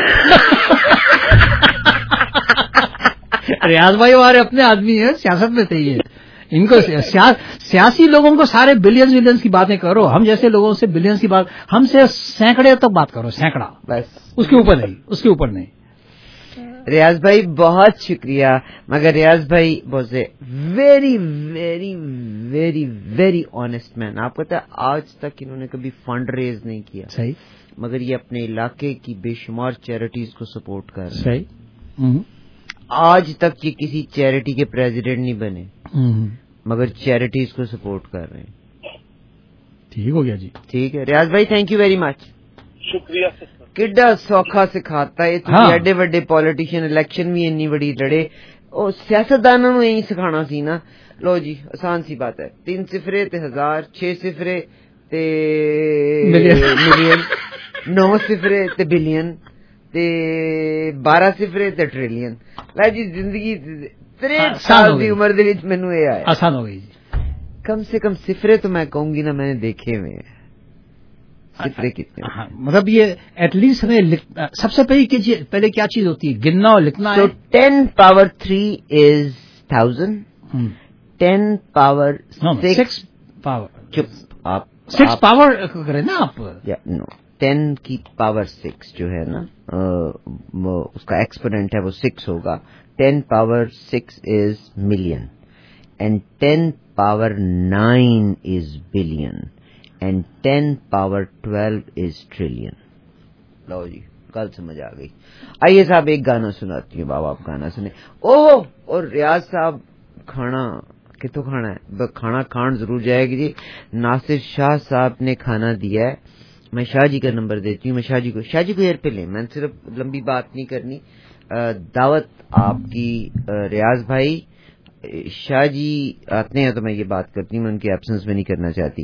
ریاض بھائی ہمارے اپنے آدمی ہیں, سیاست میں تھے یہ. ان کو سیاسی لوگوں کو سارے بلینز بلینز کی باتیں کرو, ہم جیسے لوگوں سے بلینز کی بات, ہم سے سینکڑے تک بات کرو, سینکڑا بس, اس کے اوپر نہیں, اس کے اوپر نہیں. ریاض بھائی بہت شکریہ, مگر ریاض بھائی was a very very very very honest man. آپ کو پتا ہے آج تک انہوں نے کبھی فنڈ ریز نہیں کیا, صحیح, مگر یہ اپنے علاقے کی بے شمار چیریٹیز کو سپورٹ کر رہے ہیں. صحیح. آج تک یہ کسی چیریٹی کے پریزیڈنٹ نہیں بنے, مگر چیریٹیز کو سپورٹ کر رہے ہیں. ٹھیک ہو گیا جی. ٹھیک ہے ریاض بھائی, تھینک یو ویری مچ. شکریہ. کڈا سوکھا سکھاتا ہے ایڈے وڈے پولیٹیشین الیکشن بھی اینی بڑی لڑے, اور سیاستدانوں نے یہی سکھانا سی نا. لو جی آسان سی بات ہے, تین صفرے تے ہزار, چھ صفرے تے ملین, نو صفرے تے بلین, تے بارہ صفرے تے ٹریلین. لا جی زندگی تریٹ سال دی عمر دے وچ مینوں اے آیا, آسان ہو گئی جی. کم سے کم صفرے تو میں کہوں گی نا میں نے دیکھے ہوئے ہیں. صفرے کتنے, مطلب یہ ایٹ لیسٹ ہمیں سب سے پہلے پہلے کیا چیز ہوتی ہے, گننا اور لکھنا ہے. تو ten power three is thousand, ten power six power, چپ آپ سکس پاور کریں نا آپ. نو, ٹین کی پاور سکس جو ہے نا اس کا ایکسپوننٹ ہے وہ سکس ہوگا. Ten power six is million, and ten power nine is billion, and ten power twelve is trillion. لو جی کل سمجھ آ گئی. آئیے صاحب ایک گانا سناتی ہوں, بابا آپ گانا سنیں. او اور ریاض صاحب کھانا کتوں کھانا ہے, کھانا کھان ضرور جائے گی جی. ناصر شاہ صاحب نے کھانا دیا ہے, میں شاہ جی کا نمبر دیتی ہوں. میں شاہ جی کو شاہ جی کو ایئر پہ لیں, میں صرف لمبی بات نہیں کرنی. دعوت آپ کی ریاض بھائی, شاہ جی آتے ہیں تو میں یہ بات کرتی ہوں, میں ان کے ایبسنس میں نہیں کرنا چاہتی.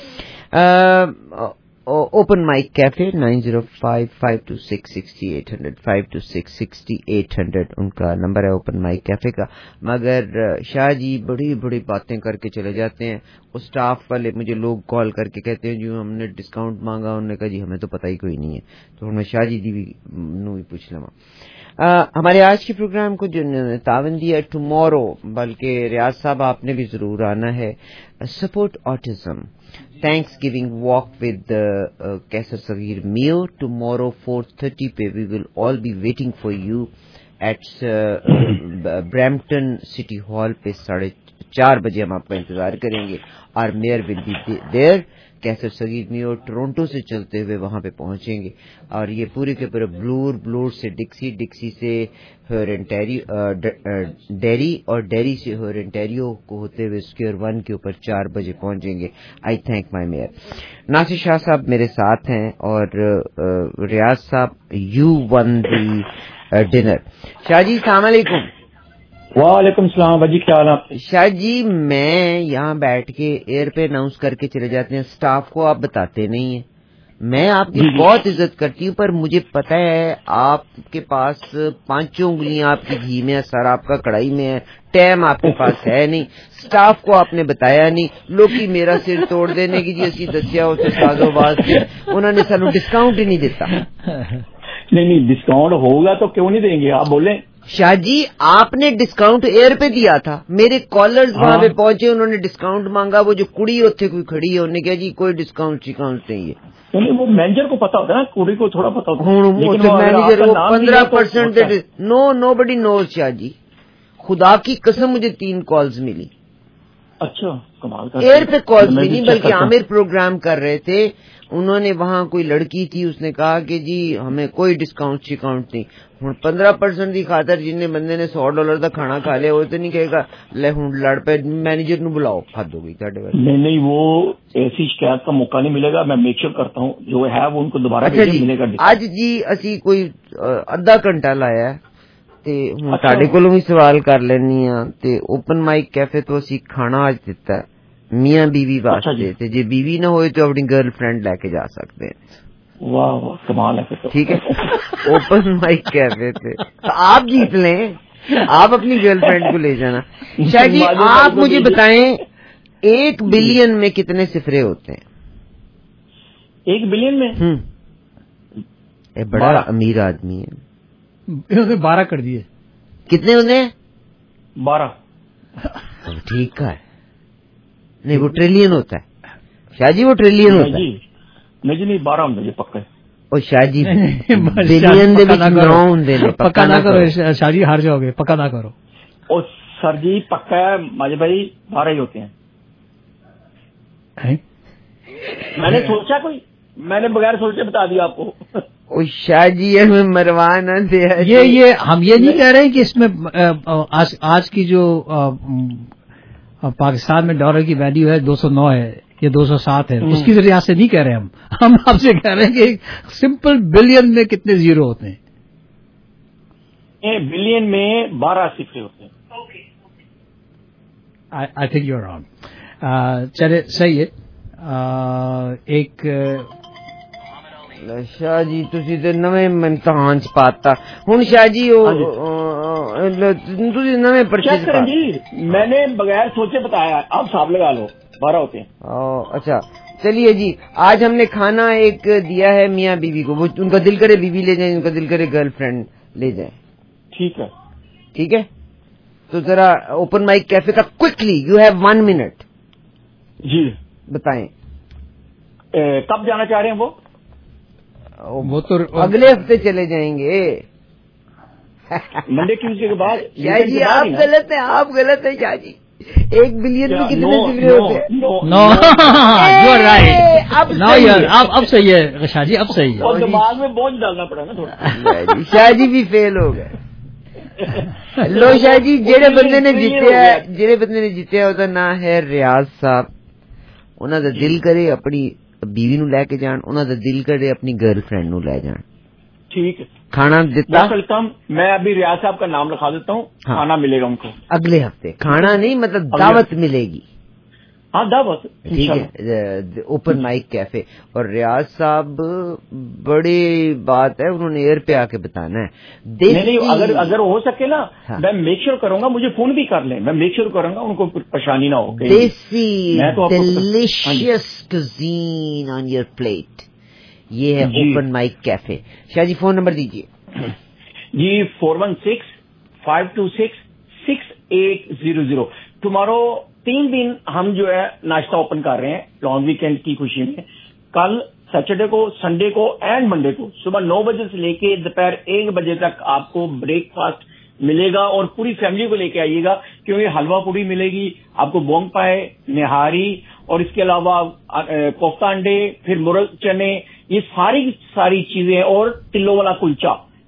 Open mic cafe nine zero five five two six sixty eight hundred, five two six sixty eight hundred ان کا نمبر ہے اوپن مائک کیفے کا. مگر شاہ جی بڑی بڑی باتیں کر کے چلے جاتے ہیں. اسٹاف والے مجھے لوگ کال کر کے کہتے ہیں جو ہم نے ڈسکاؤنٹ مانگا, انہوں نے کہا جی ہمیں تو پتہ ہی کوئی نہیں ہے. تو میں شاہ جی دی بھی نو بھی پوچھ لوں. ہمارے آج کے پروگرام کو جو تعاون دیا ٹمورو, بلکہ ریاض صاحب آپ نے بھی ضرور آنا ہے. Support autism Thanksgiving walk with Kaiser Sagheer Mayo tomorrow four thirty پہ. We will all be waiting for you at Brampton city hall پہ. ساڑھے چار بجے ہم آپ کا انتظار کریں گے. اور میئر ول بی دیر. کیسر صغیر میو ٹورنٹو سے چلتے ہوئے وہاں پہ پہنچیں گے, اور یہ پورے کے پورے بلور, بلور سے ڈکسی, ڈکسی سے ہورنٹیریو ڈیری, اور ڈیری سے ہورنٹیریو کو ہوتے ہوئے اسکیئر ون کے اوپر چار بجے پہنچیں گے. آئی تھینک مائی میئر. ناصر شاہ صاحب میرے ساتھ ہیں, اور ریاض صاحب you won the dinner. Shah ji السلام علیکم. وعلیکم السلام بھائی، کیا حال ہے؟ شاہ جی میں یہاں بیٹھ کے ایئر پہ اناؤنس کر کے چلے جاتے ہیں، سٹاف کو آپ بتاتے نہیں ہیں. میں آپ کی بہت عزت کرتی ہوں، پر مجھے پتہ ہے آپ کے پاس پانچوں انگلیاں آپ کی گھی میں ہے، سر آپ کا کڑھائی میں ہے، ٹائم آپ کے پاس ہے نہیں، سٹاف کو آپ نے بتایا نہیں. لوکی میرا سر توڑ دینے کی جی اسی دسیا اسے سازو باز سے، انہوں نے سانو ڈسکاؤنٹ ہی نہیں دیتا. نہیں نہیں ڈسکاؤنٹ ہوگا تو کیوں نہیں دیں گے، آپ بولیں. شاہ جی آپ نے ڈسکاؤنٹ ایئر پہ دیا تھا، میرے کالرز وہاں پہ پہنچے، انہوں نے ڈسکاؤنٹ مانگا، وہ جو کڑی اتنے کوئی کھڑی ہے انہوں نے کہا جی کوئی ڈسکاؤنٹ شکاؤنٹ نہیں ہے. وہ مینیجر کو پتا ہوتا ہے نا، کڑی کو تھوڑا پتا ہوتا ہے. مینیجر وہ پندرہ پرسینٹ نو نو بڈی نوز. شاہ جی خدا کی قسم مجھے تین کالز ملی. اچھا کمال کا. ایئر پہ کالز ملی، بلکہ عامر پروگرام کر رہے تھے، انہوں نے وہاں کوئی لڑکی تھی، اس نے کہا کہ جی ہمیں کوئی ڈسکاؤنٹ شکاؤنٹ نہیں. ہوں پندرہ پرسینٹ کی خاطر جن بندے نے سو ڈالر کا کھانا کھا لیا وہ تو نہیں کہے گا لے ہوں لڑ پہ مینیجر نو بلاؤ، حد ہو گئی. نہیں نہیں وہ ایسی شکایت کا موقع نہیں ملے گا، میں میک شور کرتا ہوں جو ہے وہ ان کو دوبارہ ملے گا. اج جی اسی کوئی ادھا گھنٹہ لایا تے ہوں تہاڈے کولوں بھی سوال کر لینی ہاں. تے اوپن مائک کیفے تو اسی کھانا اج دتا ہے میاں بیوی واسطے، تے جے بیوی نہ ہوئے تو اپنی گرل فرینڈ لے کے جا سکتے ہیں. واہ واہ کمال ہے. ٹھیک ہے اوپن مائک کیفے تھے، آپ جیت لیں، آپ اپنی گرل فرینڈ کو لے جانا. شاہ جی آپ مجھے بتائیں ایک بلین میں کتنے صفرے ہوتے ہیں؟ ایک بلین میں ہوں بڑا امیر آدمی ہے، انہوں نے بارہ کر دیے. کتنے ہوتے ہیں؟ بارہ. ٹھیک ہے نہیں وہ ٹریلین ہوتا ہے شاہ جی، وہ ٹریلین ہوتا ہے. نہیں جی نہیں بارہ ہوں یہ پکا ہے. اور شاہ جی بلین دے وچ نو ہوندے نے، پکا نہ کرو شاہ جی، ہار جاؤ گے، پکا نہ کرو. اور سر جی پکا ہے ماجد بھائی بارہ ہی ہوتے ہیں. میں نے سوچا کوئی، میں نے بغیر سوچے بتا دیا آپ کو. او شاہ جی ہمیں مروانا دے. یہ یہ ہم یہ نہیں کہہ رہے ہیں کہ اس میں آج کی جو پاکستان میں ڈالر کی ویلیو ہے دو سو نو ہے، یہ دو سو سات ہے، اس کی ذریعے سے نہیں کہہ رہے ہم ہم آپ سے کہہ رہے ہیں کہ سمپل بلین میں کتنے زیرو ہوتے ہیں؟ بلین میں بارہ صفر ہوتے ہیں. I think you are wrong. چلے صحیح ہے. ایک شاہ جی تسی تے نویں امتحان چ پاتا ہن. شاہ جی تسی نویں پرچے چ جی میں نے بغیر سوچے بتایا، آپ حساب لگا لو بارہ ہوتے ہیں. اچھا چلیے جی آج ہم نے کھانا ایک دیا ہے میاں بیوی کو، وہ ان کا دل کرے بیوی لے جائیں، ان کا دل کرے گرل فرینڈ لے جائیں. ٹھیک ہے ٹھیک ہے. تو ذرا اوپن مائک کیفے کا quickly you have one minute. جی بتائیں کب جانا چاہ رہے ہیں؟ وہ وہ تو اگلے ہفتے چلے جائیں گے، منڈے ٹیوزڈے کے بعد. شاہ جی آپ غلط ہیں، آپ غلط ہیں شاہ جی. ایک بلین میں کتنے صفرے ہوتے ہیں؟ No right. اب صحیح ہے شاہ جی، اب صحیح ہے. اور دماغ میں بوجھ ڈالنا پڑا نا تھوڑا. شاہ جی بھی فیل ہو گئے. لو شاہ جی جہے بندے نے جیتیا جہے بندے نے جیتیا وہ نا ہے ریاض صاحب. انہوں دا دل کرے اپنی بیوی نو لے کے جان، انہوں دا دل کرے اپنی گرل فرینڈ نو لے جان. ٹھیک ہے کھانا دیتا ہوں میں، ابھی ریاض صاحب کا نام لکھا دیتا ہوں. کھانا ملے گا ان کو اگلے ہفتے. کھانا نہیں مطلب دعوت ملے گی. ہاں دعوت. ٹھیک ہے اوپن مائک کیفے. اور ریاض صاحب بڑی بات ہے، انہوں نے ایئر پہ آ کے بتانا ہے. نہیں اگر اگر ہو سکے نا میں میک شور کروں گا، مجھے فون بھی کر لیں، میں میک شور کروں گا ان کو پریشانی نہ ہو. Desi delicious cuisine on your plate, یہ ہے open mic cafe. Shah ji phone number دیجیے. جی four one six five two six six eight zero zero. Tomorrow تین دن ہم جو ہے ناشتہ اوپن کر رہے ہیں لانگ ویکینڈ کی خوشی میں. کل سیٹرڈے کو، سنڈے کو اینڈ منڈے کو صبح نو بجے سے لے کے دوپہر ایک بجے تک آپ کو بریک فاسٹ ملے گا. اور پوری فیملی کو لے کے آئیے گا کیونکہ حلوہ پوڑی ملے گی آپ کو، بونگ پائے، نہاری، اور اس کے علاوہ کوفتہ انڈے، پھر مرغ چنے، یہ ساری ساری چیزیں، اور تلو والا کلچا.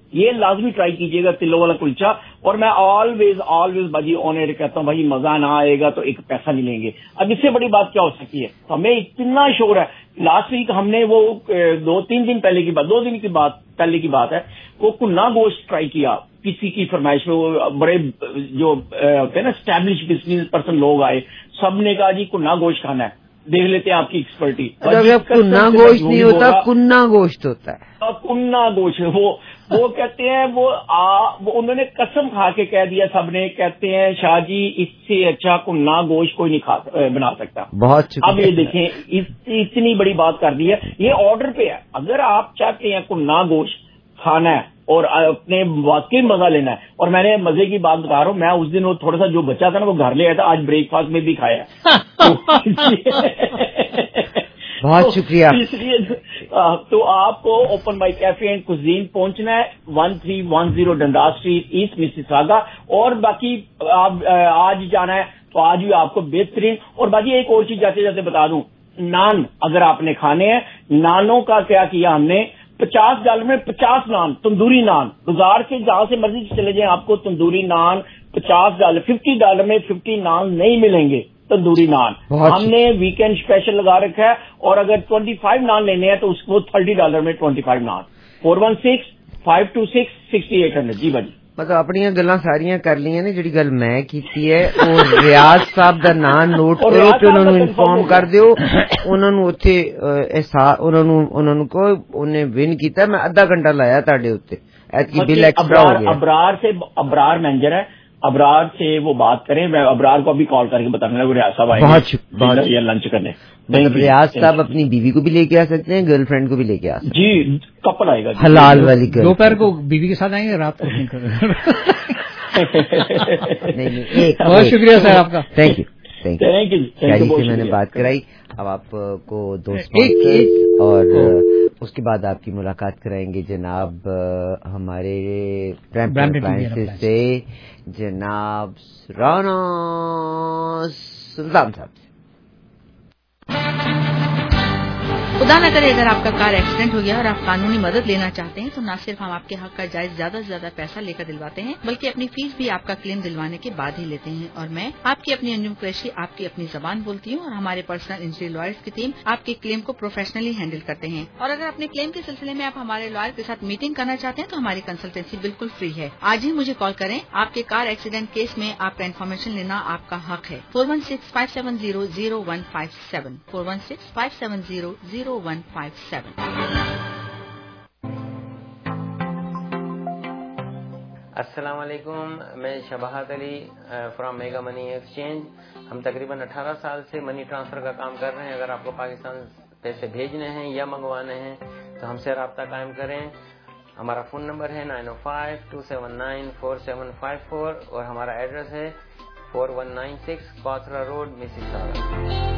ये लाजमी ट्राई कीजिएगा तिलों वाला कुलचा। और मैं ऑलवेज ऑलवेज बाजी ऑन एयर कहता हूँ भाई मजा ना आएगा तो एक पैसा नहीं लेंगे। अब इससे बड़ी बात क्या हो सकती है, हमें इतना शोर है। लास्ट वीक हमने वो दो तीन दिन पहले की बात दो दिन की बात पहले की बात है, वो कुन्ना गोश्त ट्राई किया किसी की फरमाइश में। वो बड़े जो होते हैं ना स्टैब्लिश बिजनेस पर्सन लोग आए, सबने कहा जी कुन्ना गोश्त खाना है, देख लेते हैं आपकी एक्सपर्टी। कुन्ना गोश्त नहीं होता, कुन्ना गोश्त होता है। कुन्ना गोश्त वो वो कहते हैं वो, आ, वो उन्होंने कसम खा के कह दिया सबने, कहते हैं शाह जी इससे अच्छा कुन्ना गोश्त कोई नहीं खा बना सकता। बहुत अब ये देखें इस, इतनी बड़ी बात कर दी है, ये ऑर्डर पे है। अगर आप चाहते हैं कुन्ना गोश्त खाना है और अपने वाकई मजा लेना है, और मैंने मजे की बात बता रहा हूँ, मैं उस दिन वो थोड़ा सा जो बचा था ना वो घर ले आया था, आज ब्रेकफास्ट में भी खाया। बहुत शुक्रिया। इसलिए तो आपको open my cafe and cuisine पहुंचना है, one three one zero Dundas Street East Mississauga. और बाकी आप आज जाना है तो आज भी आपको बेहतरीन। और बाकी एक और चीज जाते जाते बता दूं, नान अगर आपने खाने हैं, नानों का क्या किया हमने, पचास डॉलर में पचास नान, तंदूरी नान। बाजार से जहां से मर्जी चले जाएं आपको तंदूरी नान पचास डॉलर, फिफ्टी डॉलर में फिफ्टी नान नहीं मिलेंगे तंदूरी नान। हमने वीकेंड स्पेशल लगा रखा है, और अगर ट्वेंटी फाइव नान लेने हैं तो उसको थर्टी डॉलर में twenty five naan. Four one six five two six sixty eight hundred. जी भाजी मतलब अपनियां गल्लां सारियां कर लियां ने, जिहड़ी गल मैं कीती है ਉਹ ਰਿਆਜ਼ ਸਾਹਿਬ ਦਾ ਨਾਂ ਨੋਟ ਕਰੋ ਤੇ ਉਹਨਾਂ ਨੂੰ ਇਨਫੋਰਮ ਕਰ ਦਿਓ, ਉਹਨਾਂ ਨੂੰ ਉੱਥੇ ਉਹਨਾਂ ਨੂੰ ਉਹਨਾਂ ਨੂੰ ਕਹੋ ਉਹਨੇ ਵਿਨ ਕੀਤਾ, ਮੈਂ ਅੱਧਾ ਘੰਟਾ ਲਾਇਆ ਤੁਹਾਡੇ ਉੱਤੇ, ਐਤਕੀ ਬਿੱਲ ਐਕਸਟਰਾ हो गया। अबरार से अबरार मैनेजर है, अबरार से वो बात करें, मैं अबरार को अभी कॉल करके बताऊंगा वो रियाज साहब आएंगे या लंच करने। मतलब रियाज साहब अपनी बीवी को भी लेके आ सकते हैं, गर्लफ्रेंड को भी लेके आ सकते हैं। जी कपल आएगा, हलाल वाली गर्ल। दोपहर को बीवी के साथ आएंगे, रात को नहीं नहीं एक बहुत शुक्रिया सर आपका, thank you thank you thank you. से मैंने बात कराई। अब आपको दो स्पॉन्सर्स और उसके बाद आपकी मुलाकात कराएंगे जनाब हमारे ब्रांड से जनाब राना सुल्तान साहब। खुदा न करे अगर आपका कार एक्सीडेंट हो गया और आप कानूनी मदद लेना चाहते हैं तो न सिर्फ हम आपके हक का जायज ज्यादा से ज्यादा पैसा लेकर दिलवाते हैं, बल्कि अपनी फीस भी आपका क्लेम दिलवाने के बाद ही लेते हैं। और मैं आपकी अपनी अंजुम कुरैशी आपकी अपनी जबान बोलती हूँ, और हमारे पर्सनल इंजरी लॉयर्स की टीम आपके क्लेम को प्रोफेशनली हैंडल करते हैं। और अगर अपने क्लेम के सिलसिले में आप हमारे लॉयर के साथ मीटिंग करना चाहते हैं तो हमारी कंसल्टेंसी बिल्कुल फ्री है। आज ही मुझे कॉल करें, आपके कार एक्सीडेंट केस में आपका इन्फॉर्मेशन लेना आपका हक है। Four one six five seven zero zero one five seven four one six five seven zero zero one five seven. अस्सलाम वालेकुम, मैं Shabahat Ali from Mega Money Exchange. हम तकरीबन अठारह साल से मनी ट्रांसफर का काम कर रहे हैं। अगर आपको पाकिस्तान पैसे भेजने हैं या मंगवाने हैं तो हमसे रब्ता कायम करें। हमारा फ़ोन नंबर है nine O five two seven nine four seven five four और हमारा एड्रेस है four one nine six Cawthra Road Mississauga.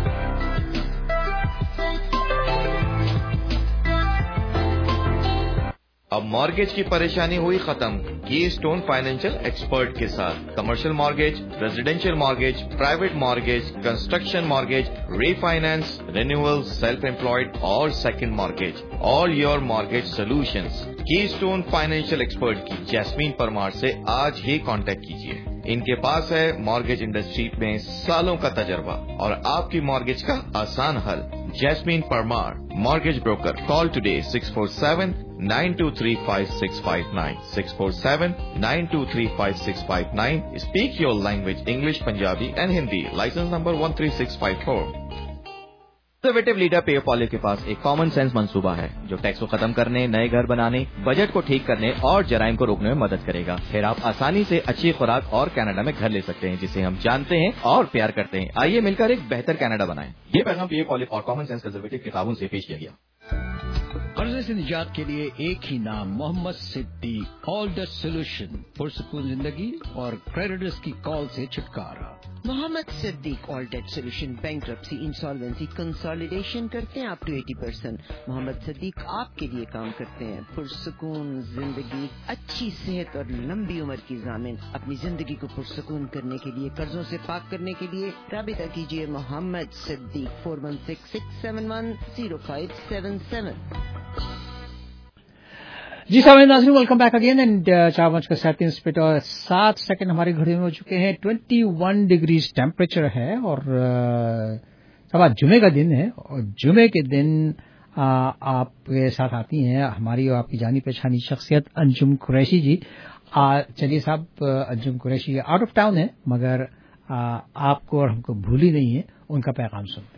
अब मॉर्गेज की परेशानी हुई खत्म की स्टोन फाइनेंशियल एक्सपर्ट के साथ। Commercial mortgage, residential mortgage, private mortgage, construction mortgage, refinance, renewal, self employed और second mortgage, all your mortgage solutions. Keystone Financial Expert की जैस्मीन परमार से आज ही कांटेक्ट कीजिए। इनके पास है मॉर्गेज इंडस्ट्री में सालों का तजर्बा और आपकी मॉर्गेज का आसान हल। Jasmine Parmar, mortgage broker. Call today six four seven nine two three five six five nine six four seven nine two three five six five nine. Speak your language English, Punjabi and Hindi. Licence number one three six five four. Conservative leader पे पॉलिस के पास एक common sense मंसूबा है जो tax को खत्म करने, नए घर बनाने, बजट को ठीक करने और जराइम को रोकने में मदद करेगा। फिर आप आसानी से अच्छी खुराक और कनाडा में घर ले सकते हैं जिसे हम जानते हैं और प्यार करते हैं। आइए मिलकर एक बेहतर कनाडा बनाएं। ये पैगाम पे पॉलिस और कॉमन सेंस कंजर्वेटिव किताबों से पेश किया गया। कर्जे से निजात के लिए एक ही नाम, Mohammad Siddiq. All the solution, पुरसकून जिंदगी और क्रेडिटर्स की कॉल से छुटकारा। Mohammad Siddiq all debt solution, bankruptcy, insolvency, consolidation करते हैं अप टू अस्सी परसेंट। मोहम्मद सिद्दीक आपके लिए काम करते हैं। पुरसकून जिंदगी, अच्छी सेहत और लंबी उम्र की जामिन। अपनी जिंदगी को पुरसकून करने के लिए, कर्जों से पाक करने के लिए राबिता कीजिए Mohammad Siddiq four one six six seven one zero five seven seven. जी साहब नाज़रीन, वेलकम बैक अगेन एंड चार बजकर सैंतीस मिनट और सात सेकंड हमारे घड़ी में हो चुके हैं। इक्कीस डिग्रीज टेम्परेचर है और अब आज जुमे का दिन है और जुमे के दिन आ, आपके साथ आती हैं हमारी और आपकी जानी पहचानी शख्सियत अंजुम कुरैशी जी। चलिए साहब, Anjum Qureshi out of town है मगर आ, आपको और हमको भूली नहीं है, उनका पैगाम सुनते हैं।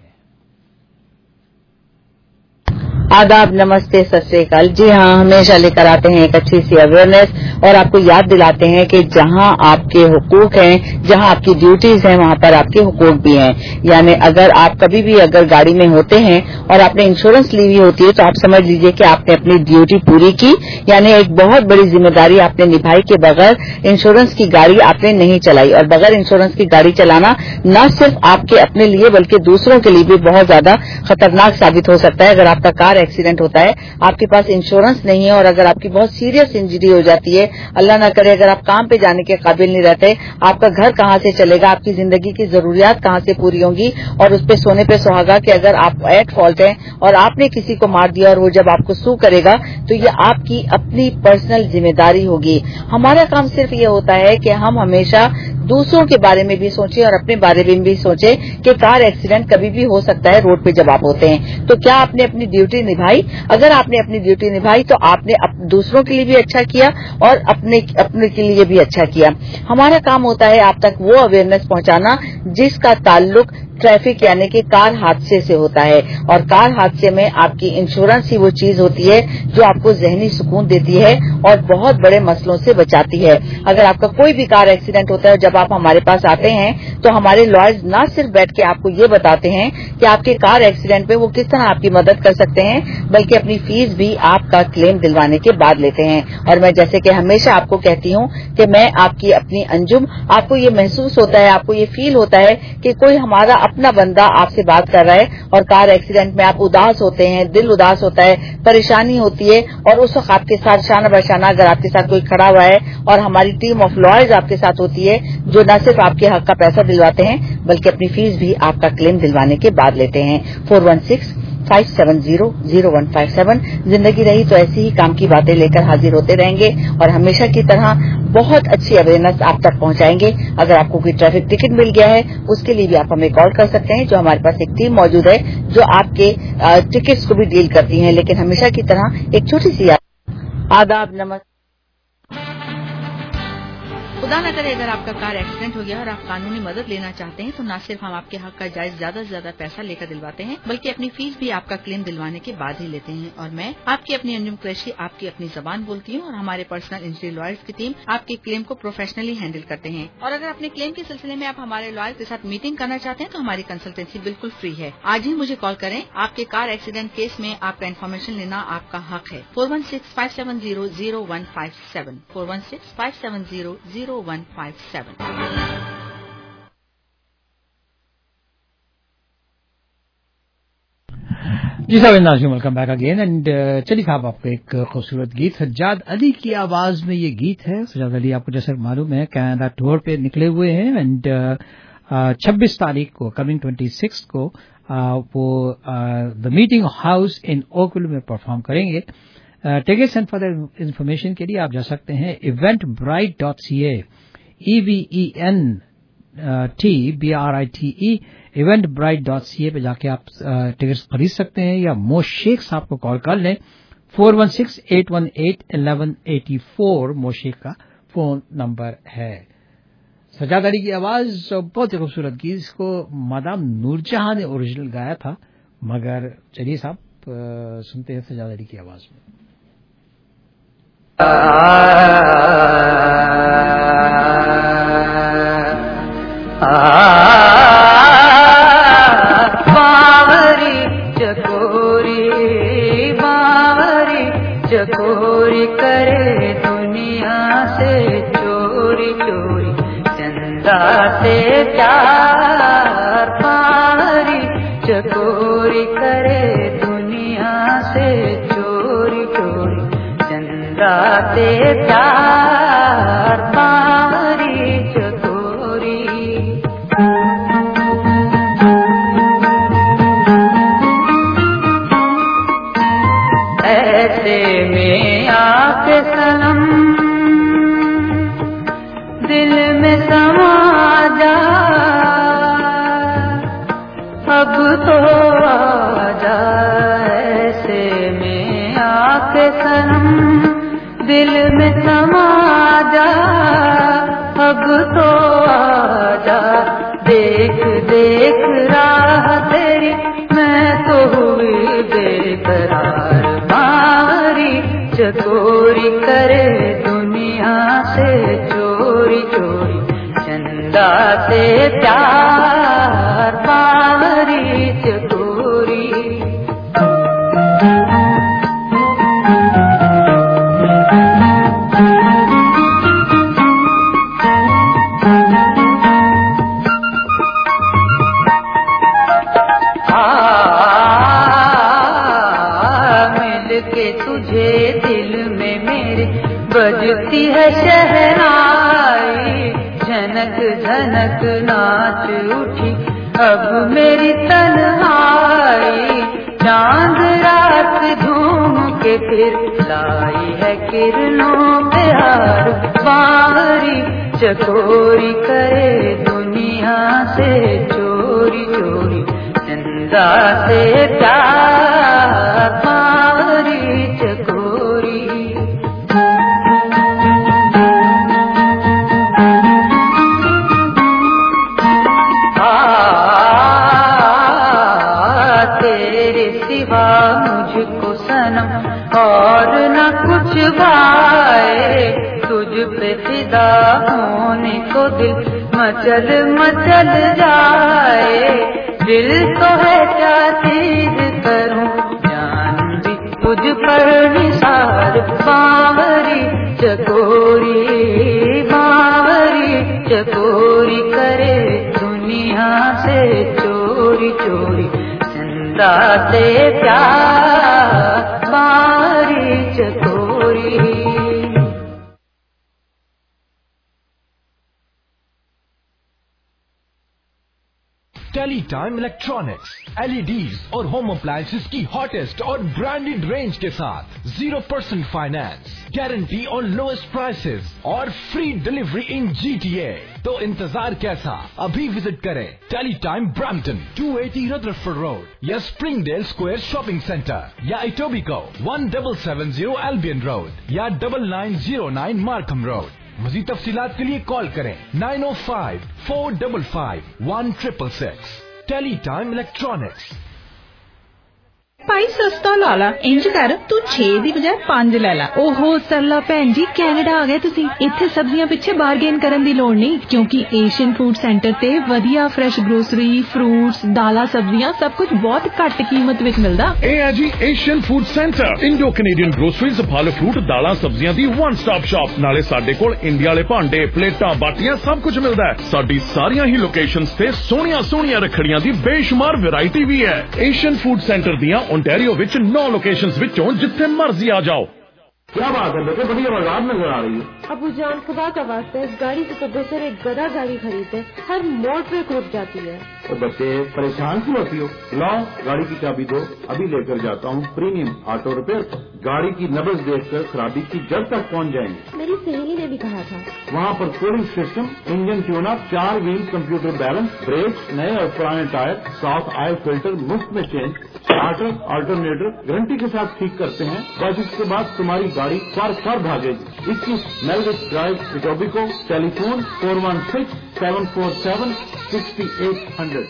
आदाब, नमस्ते, सत श्री अकाल। जी हाँ, हमेशा लेकर आते हैं एक अच्छी सी अवेयरनेस और आपको याद दिलाते हैं कि जहाँ आपके हुकूक हैं, जहाँ आपकी ड्यूटीज हैं, वहाँ पर आपके हुकूक भी हैं। यानी अगर आप कभी भी अगर गाड़ी में होते हैं और आपने इंश्योरेंस ली हुई होती है तो आप समझ लीजिए कि आपने अपनी ड्यूटी पूरी की, यानी एक बहुत बड़ी जिम्मेदारी आपने निभाई के बगैर इंश्योरेंस की गाड़ी आपने नहीं चलाई। और बगैर इंश्योरेंस की गाड़ी चलाना न सिर्फ आपके अपने लिए बल्कि दूसरों के लिए भी बहुत ज्यादा खतरनाक साबित हो सकता है। अगर आपका कार एक्सीडेंट होता है, आपके पास इंश्योरेंस नहीं है और अगर आपकी बहुत सीरियस इंजरी हो जाती है, अल्लाह ना करे अगर आप काम पे जाने के काबिल नहीं रहते, आपका घर कहां से चलेगा, आपकी जिंदगी की जरूरियात कहां से पूरी होंगी। और उस पे सोने पे सुहागा कि अगर आप एट फॉल्ट हैं और आपने किसी को मार दिया और वो जब आपको सू करेगा तो ये आपकी अपनी पर्सनल जिम्मेदारी होगी। हमारा काम सिर्फ ये होता है कि हम हमेशा दूसरों के बारे में भी सोचें और अपने बारे में भी सोचें कि कार एक्सीडेंट कभी भी हो सकता है रोड पे जब आप होते हैं। तो क्या आपने अपनी ड्यूटी निभाई? अगर आपने अपनी ड्यूटी निभाई तो आपने दूसरों के लिए भी अच्छा किया और अपने अपने के लिए भी अच्छा किया। हमारा काम होता है आप तक वो अवेयरनेस पहुंचाना जिसका ताल्लुक ट्रैफिक यानी कि कार हादसे से होता है। और कार हादसे में आपकी इंश्योरेंस ही वो चीज होती है जो आपको जहनी सुकून देती है और बहुत बड़े मसलों से बचाती है। अगर आपका कोई भी कार एक्सीडेंट होता है, जब आप हमारे पास आते हैं तो हमारे लॉयर्स न सिर्फ बैठ के आपको ये बताते हैं कि आपके कार एक्सीडेंट में वो किस तरह आपकी मदद कर सकते हैं, बल्कि अपनी फीस भी आपका क्लेम दिलवाने के बाद लेते हैं। और मैं जैसे कि हमेशा आपको कहती हूँ कि मैं आपकी अपनी अंजुम, आपको ये महसूस होता है, आपको ये फील होता है कि कोई हमारा अपना बंदा आपसे बात कर रहा है और कार एक्सीडेंट में आप उदास होते हैं, दिल उदास होता है, परेशानी होती है और उस वक्त आपके साथ शाना बशाना अगर आपके साथ कोई खड़ा हुआ है और हमारी टीम ऑफ लॉयर्स आपके साथ होती है जो न सिर्फ आपके हक का पैसा दिलवाते हैं बल्कि अपनी फीस भी आपका क्लेम दिलवाने के बाद लेते हैं। Four one six five seven zero zero one five seven. जिंदगी रही तो ऐसी ही काम की बातें लेकर हाजिर होते रहेंगे और हमेशा की तरह बहुत अच्छी अवेयरनेस आप तक पहुंचाएंगे। अगर आपको कोई ट्रैफिक टिकट मिल गया है उसके लिए भी आप हमें कॉल कर सकते हैं, जो हमारे पास एक टीम मौजूद है जो आपके टिकट्स को भी डील करती है। लेकिन हमेशा की तरह एक छोटी सी आदाब, नमस्ते। खुदा न करे अगर आपका कार एक्सीडेंट हो गया और आप कानूनी मदद लेना चाहते हैं तो न सिर्फ हम आपके हक का जायज ज्यादा से ज्यादा पैसा लेकर दिलवाते हैं बल्कि अपनी फीस भी आपका क्लेम दिलवाने के बाद ही लेते हैं। और मैं आपकी अपनी अंजुम कुरैशी आपकी अपनी जबान बोलती हूँ और हमारे पर्सनल इंजरी लॉयर्स की टीम आपके क्लेम को प्रोफेशनली हैंडल करते हैं। और अगर अपने क्लेम के सिलसिले में आप हमारे लॉयर के साथ मीटिंग करना चाहते हैं तो हमारी कंसल्टेंसी बिल्कुल फ्री है। आज ही मुझे कॉल करें, आपके कार एक्सीडेंट केस में आपका इन्फॉर्मेशन लेना आपका हक है। Four one six five seven zero zero one five seven four one six five seven zero zero one five seven. जी साहब, नाज़रीन, वेलकम बैक अगेन एंड चलिए साहब, आपको एक खूबसूरत गीत सज्जाद अली की आवाज में ये गीत है। सज्जाद अली आपको जैसे मालूम है कनाडा टूर पे निकले हुए हैं एंड छब्बीस तारीख को कमिंग ट्वेंटी सिक्स को uh, वो the meeting house in Oakville में परफॉर्म करेंगे। टिकट्स एंड फर्दर इन्फॉर्मेशन के लिए आप जा सकते हैं Eventbrite dot C A, E V E N T B R I T E Eventbrite dot C A पे जाके आप टिकट्स खरीद सकते हैं या मोशेक साहब को कॉल कर लें। Four one six eight one eight eleven eighty four मोशेक का फोन नंबर है। सज्जाद अली की आवाज बहुत ही खूबसूरत गीत, इसको मादाम नूरजहां ने ओरिजिनल गाया था, मगर चलिए साहब सुनते हैं सज्जाद अली की आवाज में। बावरी चकोरी बावरी चकोरी करे दुनिया से चोरी चोरी चंदा से प्यार, बावरी चकोरी करे दुनिया से चोरी चोरी चंदा से प्यार, बावरी चकोरी। ऐसे में आके करे दुनिया से चोरी चोरी चंदा से प्यार बावरी चकोरी बजती है शहनाई झनक झनक नाच उठी अब मेरी तन्हाई चांद रात झूम के फिर लाई है किरणों पे हार बावरी चकोरी करे दुनिया से चोरी चोरी चंदा से प्यार बावरी चकोरी मुझको सनम और न कुछ भाए तुझ पे फिदा होने को दिल मचल मचल जाए दिल तो है क्या चीज करूं जान भी तुझ पर निसार बावरी चकोरी बावरी चकोरी करे दुनिया से चोरी चोरी से प्यार बारी चकोरी टेलीटाइम इलेक्ट्रॉनिक्स एलईडीज और होम अप्लायंसेस की हॉटेस्ट और ब्रांडेड रेंज के साथ जीरो परसेंट फाइनेंस गारंटी और लोएस्ट प्राइसेस और फ्री डिलीवरी इन जीटीए। तो इंतजार कैसा, अभी विजिट करें Teletime Brampton two eighty Rutherford Road या स्प्रिंगडेल स्क्वायर शॉपिंग सेंटर या Etobicoke one double seven zero Albion Road या double nine zero nine Markham Road. मज़ीद तफसीलात के लिए कॉल करें nine O five four double five one triple six. Teletime electronics. ਭਾਈ ਸਸਤਾ ਲਾ ਲਾ ਇੰਜ ਕਰ ਤੂੰ ਛੇ ਦੀ ਬਜਾਏ ਪੰਜ ਲੈ ਲੈ। ਓਹੋ ਸਰਲਾ ਭੈਣ ਜੀ ਕੈਨੇਡਾ ਆ ਗਏ ਤੁਸੀਂ। ਇੱਥੇ ਸਬਜ਼ੀਆਂ ਪਿੱਛੇ ਬਾਰਗੇਨ ਕਰਨ ਦੀ ਲੋੜ ਨਹੀਂ ਕਿਉਂਕਿ ਏਸ਼ੀਅਨ ਫੂਡ ਸੈਂਟਰ ਤੇ ਵਧੀਆ ਫਰੈਸ਼ ਗਰੋਸਰੀ ਫਰੂਟਸ ਦਾਲਾਂ ਸਬਜ਼ੀਆਂ ਸਭ ਕੁਝ ਬਹੁਤ ਘੱਟ ਕੀਮਤ ਵਿੱਚ ਮਿਲਦਾ। ਇਹ ਹੈ ਜੀ Asian food centre Indo Canadian groceries ਫਲ ਫਰੂਟ ਦਾਲਾਂ ਸਬਜ਼ੀਆਂ ਦੀ ਵਨ ਸਟਾਪ ਸ਼ਾਪ। ਨਾਲੇ ਸਾਡੇ ਕੋਲ ਇੰਡੀਆ ਵਾਲੇ ਭਾਂਡੇ ਪਲੇਟਾਂ ਬਾਟੀਆਂ ਸਭ ਕੁਝ ਮਿਲਦਾ ਹੈ। ਸਾਡੀ ਸਾਰੀਆਂ ਹੀ ਲੋਕੇਸ਼ਨਸ ਤੇ ਸੋਹਣੀਆਂ ਸੋਹਣੀਆਂ ਰੱਖੜੀਆਂ ਦੀ ਬੇਸ਼ੁਮਾਰ ਵੈਰਾਈਟੀ ਵੀ ਹੈ। ਏਸ਼ੀਅਨ ਫੂਡ ਸੈਂਟਰ ਦੀਆਂ ओंटारियो विच नौ लोकेशंस विचों जिथे मर्जी आ जाओ। क्या बात है बेटे, बड़ी आवाज नजर आ रही है। अबू जान खुदा का वास्ता इस गाड़ी से तो बेहतर एक गधा गाड़ी खरीदे, हर मोड़ पे रुक जाती है। तो बच्चे परेशान क्यों होती हो, लाओ गाड़ी की चाबी दो, अभी लेकर जाता हूँ प्रीमियम ऑटो रिपेयर। गाड़ी की नब्ज देखकर खराबी की जड़ तक पहुँच जाएंगे। मेरी सहेली ने भी कहा था। वहाँ पर cooling system, engine tune up, चार व्हील कंप्यूटर बैलेंस, ब्रेक, नए और पुराने टायर, साफ ऑयल फिल्टर मुफ्त में चेंज, स्टार्टर अल्टरनेटर गारंटी के साथ ठीक करते हैं। बस इसके बाद तुम्हारी गाड़ी फर फर भागेगी। इक्कीस Melwich drive Etobicoke, telephone four one six seven four seven sixty eight hundred.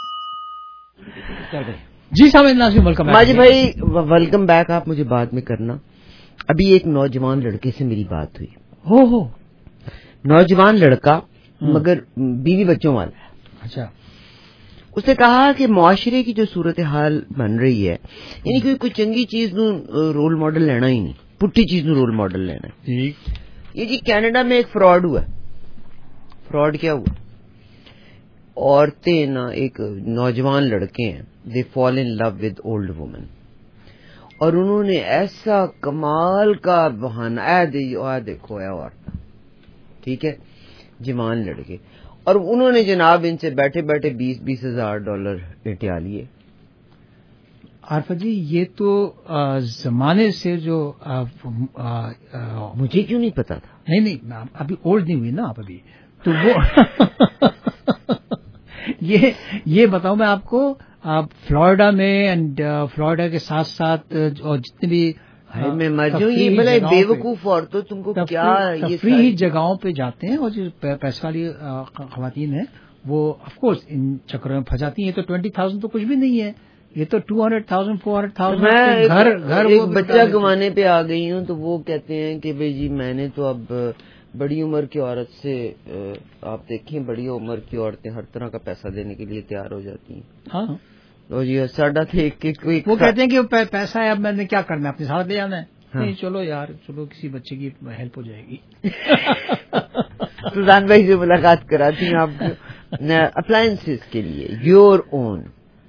जी सामिद नाज़रीन वेलकम। माजी भाई वेलकम बैक। आप मुझे बाद में करना। अभी एक नौजवान लड़के से मेरी बात हुई। हो हो नौजवान लड़का मगर बीवी बच्चों वाला। अच्छा। उसने कहा कि मुआशरे की जो सूरत हाल बन रही है यानी कि कोई चंगी चीज नू रोल मॉडल लेना ही नहीं, पुट्ठी चीज नू रोल मॉडल लेना है। ये जी कनाडा में एक फ्रॉड हुआ। फ्रॉड क्या हुआ, औरतें ना एक नौजवान लड़के हैं, they fall in love with old women और उन्होंने ऐसा कमाल का बहाना ऐ देखो है औरत, ठीक है, जवान लड़के, और उन्होंने जनाब इनसे बैठे बैठे बीस बीस हजार डॉलर लुटा लिए। आरफा जी ये तो आ, जमाने से जो आ, आ, आ, मुझे क्यों नहीं पता था। नहीं नहीं अभी ओल्ड नहीं हुई ना आप अभी तो वो ये ये बताऊं मैं आपको, आप फ्लोरिडा में एंड फ्लोरिडा के साथ साथ और जितने भी हाय मैं मर जाऊं, ये भला बेवकूफ औरतों तुमको क्या ये फ्री जगहों पे जाते हैं और जो पैसे वाली खवातीन है वो ऑफ कोर्स इन चक्करों में फंस जाती हैं। तो ट्वेंटी थाउजेंड तो कुछ भी नहीं है, یہ تو two hundred thousand four hundred thousand میں گھر گھر ایک بچہ گوانے پہ آ گئی ہوں تو وہ کہتے ہیں کہ بھائی جی میں نے تو اب بڑی عمر کی عورت سے، آپ دیکھیں بڑی عمر کی عورتیں ہر طرح کا پیسہ دینے کے لیے تیار ہو جاتی ہیں. ہاں تو جی ساڈا تھے وہ کہتے ہیں کہ پیسہ ہے اب میں نے کیا کرنا ہے اپنے ساتھ لے جانا ہے. نہیں چلو یار چلو کسی بچے کی ہیلپ ہو جائے گی. سلطان بھائی سے ملاقات کراتی ہوں آپ کو اپلائنسز کے لیے یور اون،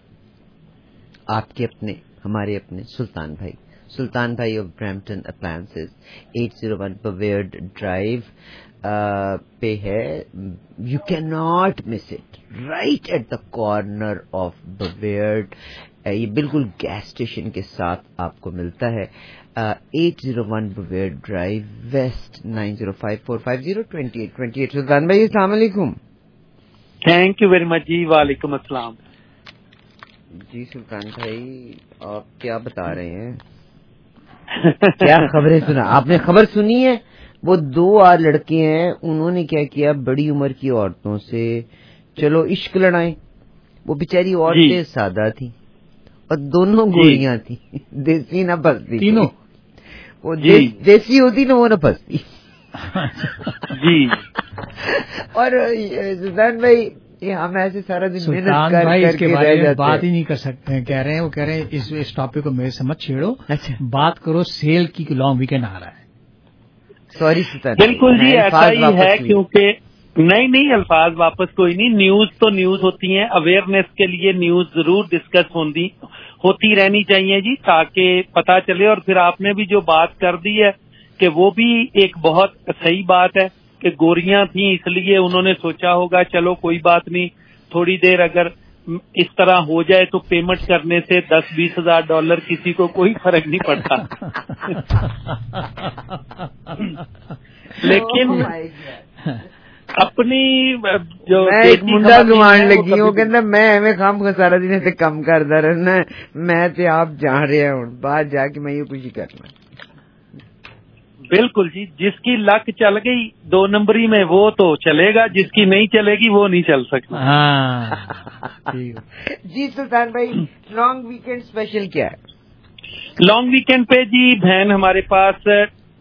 آپ کے اپنے ہمارے اپنے سلطان بھائی سلطان بھائی of Brampton appliances eight zero one Bovaird drive پہ ہے. You can not miss it, right at the corner of Bovaird. یہ بالکل گیس اسٹیشن کے ساتھ آپ کو ملتا ہے. Eight zero one Bovaird drive west nine zero five four five zero twenty eight twenty eight. Sultan بھائی السلام علیکم. تھینک یو ویری مچ جی. وعلیکم السلام. جی سلطان بھائی آپ کیا بتا رہے ہیں؟ کیا خبریں سنا آپ نے؟ خبر سنی ہے وہ دو آر لڑکے ہیں، انہوں نے کیا کیا بڑی عمر کی عورتوں سے چلو عشق لڑائیں. وہ بیچاری عورتیں سادہ تھیں اور دونوں گوریاں تھیں، دیسی نہ پھنستی تینوں. وہ دیسی ہوتی نا وہ نہ پھنستی. جی اور سلطان بھائی ہم ایسے سارا دن سلطان بھائی اس کے بارے میں بات ہی نہیں کر سکتے ہیں. کہہ رہے ہیں وہ کہہ رہے ہیں اس اس ٹاپک کو میرے سے مت چھیڑو، بات کرو سیل کی لانگ ویکینڈ آ رہا ہے. سوری سلطان. بالکل جی ایسا ہی ہے، کیونکہ نہیں نہیں الفاظ واپس کوئی نہیں. نیوز تو نیوز ہوتی ہیں، اویئرنیس کے لیے نیوز ضرور ڈسکس ہوتی رہنی چاہیے جی، تاکہ پتہ چلے. اور پھر آپ نے بھی جو بات کر دی ہے کہ وہ بھی ایک بہت صحیح بات ہے کہ گوریاں تھیں اس لیے انہوں نے سوچا ہوگا چلو کوئی بات نہیں، تھوڑی دیر اگر اس طرح ہو جائے تو پیمنٹ کرنے سے دس بیس ہزار ڈالر کسی کو کوئی فرق نہیں پڑتا. لیکن اپنی جو ایک منڈا گوان لگی وہ کہتا میں ایویں کام کا سارا دن ایسے کم کرتا رہنا، میں تے آپ جان رہے ہوں باہر جا کے میں یہ کچھ ہی کرنا. بالکل جی، جس کی لک چل گئی دو نمبری میں وہ تو چلے گا، جس کی نہیں چلے گی وہ نہیں چل سکتا. جی سلطان بھائی لانگ ویکینڈ اسپیشل کیا ہے؟ لانگ ویکینڈ پہ جی بہن ہمارے پاس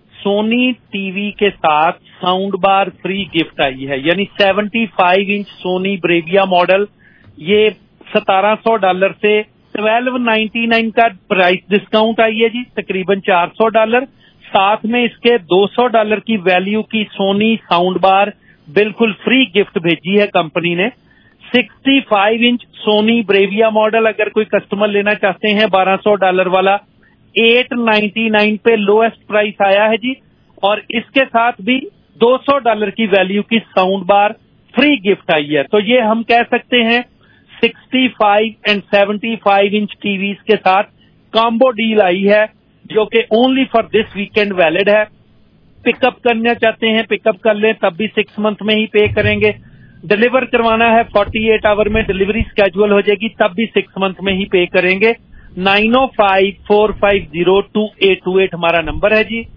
سونی ٹی وی کے ساتھ ساؤنڈ بار فری گفٹ آئی ہے، یعنی seventy five inch Sony Bravia model. یہ ستارہ سو ڈالر سے ٹویلو نائنٹی نائن کا پرائس ڈسکاؤنٹ آئی ہے جی، تقریباً چار سو ڈالر. ساتھ میں اس کے دو سو ڈالر کی ویلیو کی سونی ساؤنڈ بار بالکل فری گفٹ بھیجی ہے کمپنی نے. Sixty five inch Sony Bravia model اگر کوئی کسٹمر لینا چاہتے ہیں بارہ سو ڈالر والا، ایٹ نائنٹی نائن پہ لوئسٹ پرائس آیا ہے جی. اور اس کے ساتھ بھی دو سو ڈالر کی ویلیو کی ساؤنڈ بار فری گفٹ آئی ہے. تو یہ ہم کہہ سکتے ہیں sixty five and seventy five inch T Vs کے ساتھ کامبو ڈیل آئی ہے جو کہ only for this weekend valid ہے. پک اپ کرنا چاہتے ہیں پک اپ کر لیں، تب بھی سکس منتھ میں ہی پے کریں گے. ڈلیور کروانا ہے فورٹی ایٹ آور میں ڈلیوری اسکیجول ہو جائے گی، تب بھی سکس منتھ میں ہی پے کریں گے. Nine O five four five zero two eight two eight ہمارا نمبر ہے جی.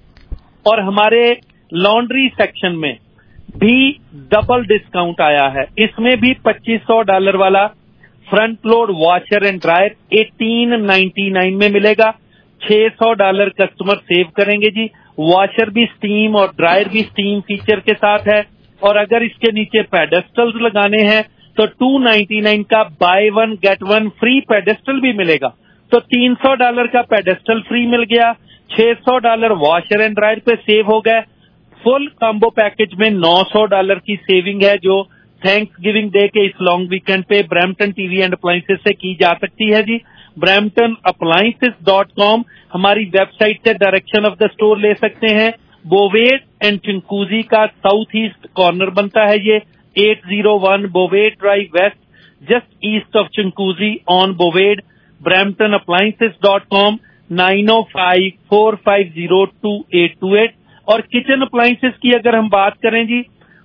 اور ہمارے لانڈری سیکشن میں بھی ڈبل ڈسکاؤنٹ آیا ہے. اس میں بھی پچیس سو ڈالر والا front load washer and dryer eighteen ninety nine میں ملے گا. چھ سو ڈالر کسٹمر سیو کریں گے جی. واشر بھی سٹیم اور ڈرائر بھی سٹیم فیچر کے ساتھ ہے. اور اگر اس کے نیچے پیڈسٹل لگانے ہیں تو ٹو نائنٹی نائن کا buy one get one free pedestal بھی ملے گا. تو تین سو ڈالر کا پیڈسٹل فری مل گیا، چھ سو ڈالر واشر اینڈ ڈرائر پہ سیو ہو گئے. فل کامبو پیکج میں نو سو ڈالر کی سیونگ ہے جو تھینکس گیونگ ڈے کے اس لانگ ویکینڈ پہ Brampton T V and appliances سے کی جا سکتی ہے جی. برمپٹن اپلائنسز ڈاٹ کام ہماری ویب سائٹ سے ڈائریکشن آف دا اسٹور لے سکتے ہیں. بوویڈ اینڈ چنکوزی کا ساؤتھ ایسٹ کارنر بنتا ہے یہ. Eight zero one Bovaird drive west just east of Chinguacousy on Bovaird. Brampton appliances dot com nine O five four five zero two eight two eight. اور kitchen appliances کی اگر ہم بات کریں جی،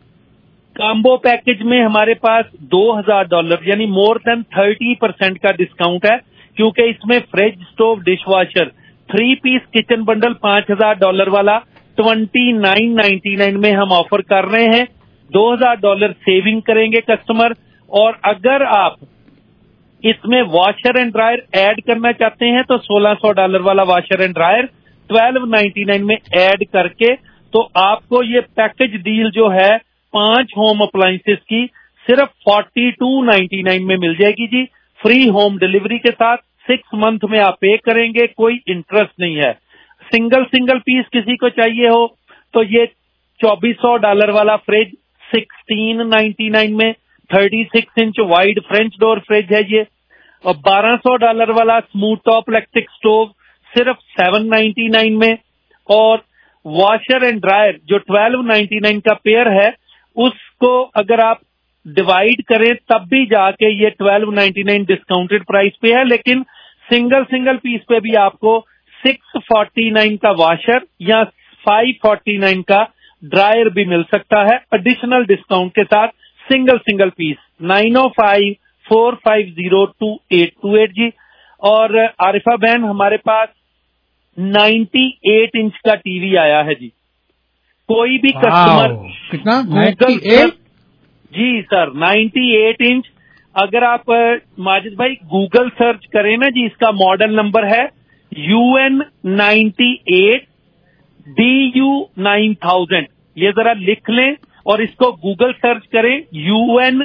combo package میں ہمارے پاس دو ہزار ڈالر یعنی مور دین تھرٹی پرسینٹ کا ڈسکاؤنٹ ہے، کیونکہ اس میں fridge stove dishwasher three piece kitchen bundle پانچ ہزار ڈالر والا ٹوینٹی نائن نائنٹی نائن میں ہم آفر کر رہے ہیں. دو ہزار ڈالر سیونگ کریں گے کسٹمر. اور اگر آپ اس میں واشر اینڈ ڈرائر ایڈ کرنا چاہتے ہیں تو سولہ سو ڈالر والا washer and dryer twelve ninety nine میں ایڈ کر کے تو آپ کو یہ پیکج ڈیل جو ہے پانچ ہوم اپلائنسز کی صرف فورٹی ٹو نائنٹی نائن میں مل جائے گی جی، فری ہوم ڈلیوری کے ساتھ. سکس منتھ میں آپ پے کریں گے، کوئی انٹرسٹ نہیں ہے. سنگل سنگل پیس کسی کو چاہیے ہو تو یہ چوبیس سو ڈالر والا فریج سکسٹین نائنٹی نائن میں، thirty six inch wide French door fridge ہے یہ. اور بارہ سو ڈالر والا اسموتھ ٹاپ الیکٹرک اسٹوو صرف سیون نائنٹی نائن میں. اور واشر اینڈ ڈرائر جو ٹویلو نائنٹی نائن کا پیئر ہے اس کو اگر آپ ڈیوائڈ کریں تب بھی جا کے یہ twelve ninety nine discounted price پہ ہے، لیکن سنگل سنگل پیس پہ بھی آپ کو سکس فورٹی نائن کا واشر یا فائیو فورٹی نائن کا ڈرائر بھی مل سکتا ہے ایڈیشنل ڈسکاؤنٹ کے ساتھ. Single single piece nine O five four five zero two eight two eight جی. اور عارفہ بہن ہمارے پاس نائنٹی ایٹ انچ کا ٹی وی آیا ہے جی. کوئی بھی کسٹمر کتنا گوگل جی سر نائنٹی ایٹ انچ اگر آپ ماجد بھائی گوگل سرچ کریں نا جی، اس کا ماڈل نمبر ہے U N ninety eight D U nine thousand. یہ ذرا لکھ لیں اور اس کو گوگل سرچ کریں U N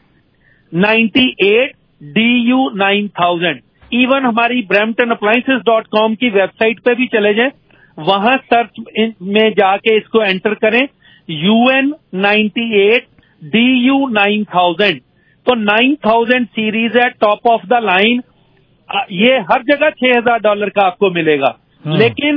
ninety eight D U nine thousand. Even ہماری برمپٹن اپلائنسز ڈاٹ کام کی ویب سائٹ پہ بھی چلے جائیں، وہاں سرچ میں جا کے اس کو انٹر کریں U N ninety eight D U nine thousand. تو نائن تھاؤزینڈ سیریز ہے ٹاپ آف دا لائن. یہ ہر جگہ چھ ہزار ڈالر کا آپ کو ملے گا، لیکن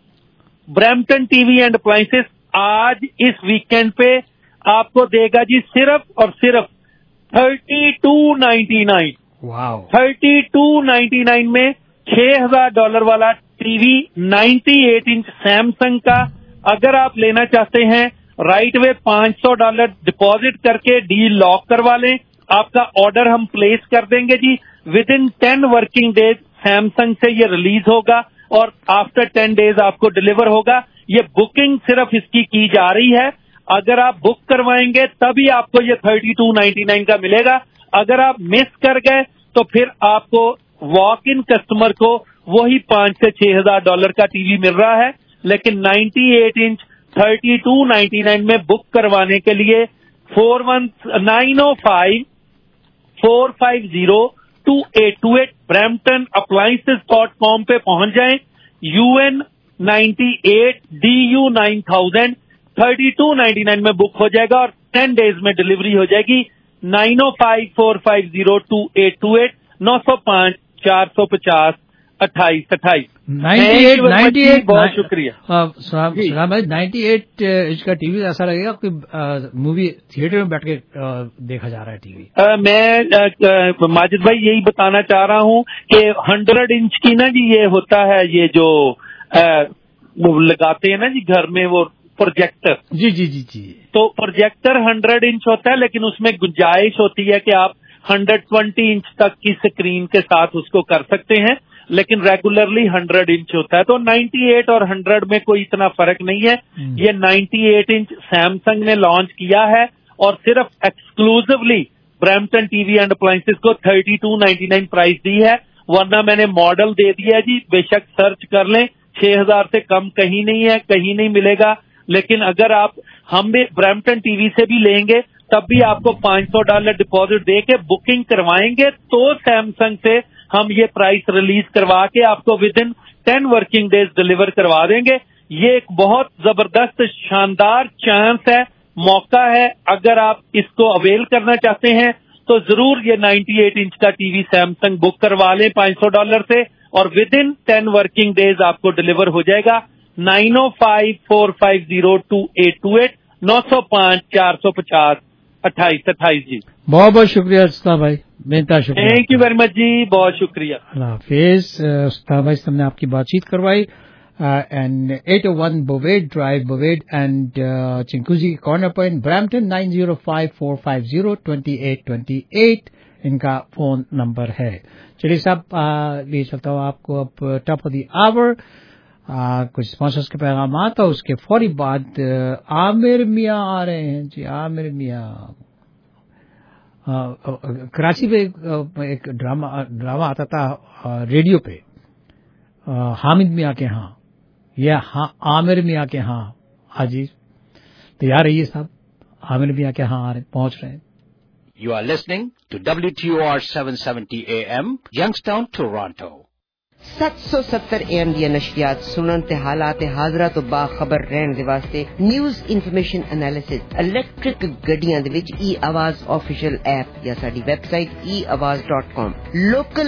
Brampton T V and appliances آج اس ویکینڈ پہ آپ کو دے گا جی صرف اور صرف thirty two ninety nine. Thirty two ninety nine میں چھ ہزار ڈالر والا T V ninety eight inch Samsung کا اگر آپ لینا چاہتے ہیں رائٹ وے پانچ سو ڈالر ڈپازٹ کر کے ڈیل لاک کروا لیں. آپ کا آرڈر ہم پلیس کر دیں گے جی. Within ten working days Samsung سے یہ ریلیز ہوگا اور آفٹر ٹین ڈیز آپ کو ڈلیور ہوگا. یہ بکنگ صرف اس کی کی جا رہی ہے. اگر آپ بک کروائیں گے تبھی آپ کو یہ تھرٹی ٹو نائنٹی نائن کا ملے گا. اگر آپ مس کر گئے تو پھر آپ کو واک ان کسٹمر کو وہی پانچ سے چھ ہزار ڈالر کا ٹی وی مل رہا ہے. لیکن ninety eight inch thirty two ninety nine میں بک کروانے کے لیے four one nine O five four five zero two eight two eight Brampton appliances dot com پہ پہنچ جائیں. You N ninety eight D U nine thousand thirty two ninety nine میں book ہو جائے گا اور ٹین ڈیز میں delivery ہو جائے گی. Nine O five four five zero two eight two eight نو سو پانچ چار سو پچاس اٹھائیس اٹھائیس. بہت شکریہ. سلام بھائی، نائنٹی ایٹ انچ کا ٹی وی ایسا لگے گا کہ مووی تھیٹر میں بیٹھ کے دیکھا جا رہا ہے ٹی وی. میں ماجد بھائی یہی بتانا چاہ رہا ہوں کہ ہنڈریڈ انچ کی نا جی یہ ہوتا ہے یہ جو لگاتے ہیں نا جی گھر میں وہ پروجیکٹر. جی جی جی جی تو پروجیکٹر ہنڈریڈ انچ ہوتا ہے لیکن اس میں گنجائش ہوتی ہے کہ آپ ہنڈریڈ ٹوینٹی انچ تک کی اسکرین کے ساتھ اس کو کر سکتے ہیں، لیکن ریگولرلی ہنڈریڈ انچ ہوتا ہے. تو نائنٹی ایٹ اور ہنڈریڈ میں کوئی اتنا فرق نہیں ہے. یہ نائنٹی ایٹ انچ سیمسنگ نے لانچ کیا ہے اور صرف exclusively Brampton T V and appliances کو thirty two ninety nine price دی ہے. ورنہ میں نے ماڈل دے دیا ہے جی، بے شک سرچ کر لیں، چھ ہزار سے کم کہیں نہیں ہے، کہیں نہیں ملے گا. لیکن اگر آپ ہم بھی برمپٹن ٹی وی سے بھی لیں گے تب بھی آپ کو پانچ سو ڈالر ڈپازٹ دے کے بکنگ کروائیں گے تو سیمسنگ سے ہم یہ پرائس ریلیز کروا کے آپ کو within ten working days deliver کروا دیں گے. یہ ایک بہت زبردست شاندار چانس ہے، موقع ہے. اگر آپ اس کو اویل کرنا چاہتے ہیں تو ضرور یہ نائنٹی ایٹ انچ کا ٹی وی سیمسنگ بک کروا لیں پانچ سو ڈالر سے اور within ten working days آپ کو ڈلیور ہو جائے گا. Nine O five four five zero two eight two eight نو سو پانچ چار سو پچاس اٹھائیس اٹھائیس جی. بہت بہت شکریہ استاد بھائی، بہت شکریہ. تھینک یو ویری مچ جی، بہت شکریہ. اللہ حافظ. استاد بھائی سے ہم نے آپ کی بات چیت کروائی. And eight O one Bovaird drive Bovaird and Chinguacousy corner point Brampton nine zero five four five zero twenty eight twenty eight ان کا فون نمبر ہے. چلیے صاحب لے چلتا ہوں آپ کو اب ٹاپ آف دی آور کچھ اسپانسرز کے پیغامات اور اس کے فوری بعد عامر میاں آ رہے ہیں. جی عامر میاں कराची पे एक ड्रामा ड्रामा आता था रेडियो पे, हामिद मियाँ के यहाँ या हाँ, आमिर मियाँ के यहाँ हाजी तैयार रहिए साहब, आमिर मियाँ के यहाँ पहुंच रहे हैं. You are listening to W T O R seven seventy A M, Youngstown, Toronto. سات سو ستر اے ایم دیا نشریات سنن تے حالات حاضرہ تو باخبر رہن دے واسطے نیوز انفارمیشن انالیسس الیکٹرک گڈیاں دے وچ ای آواز آفیشیل ایپ یا ساڈی website E Awaaz dot com. Local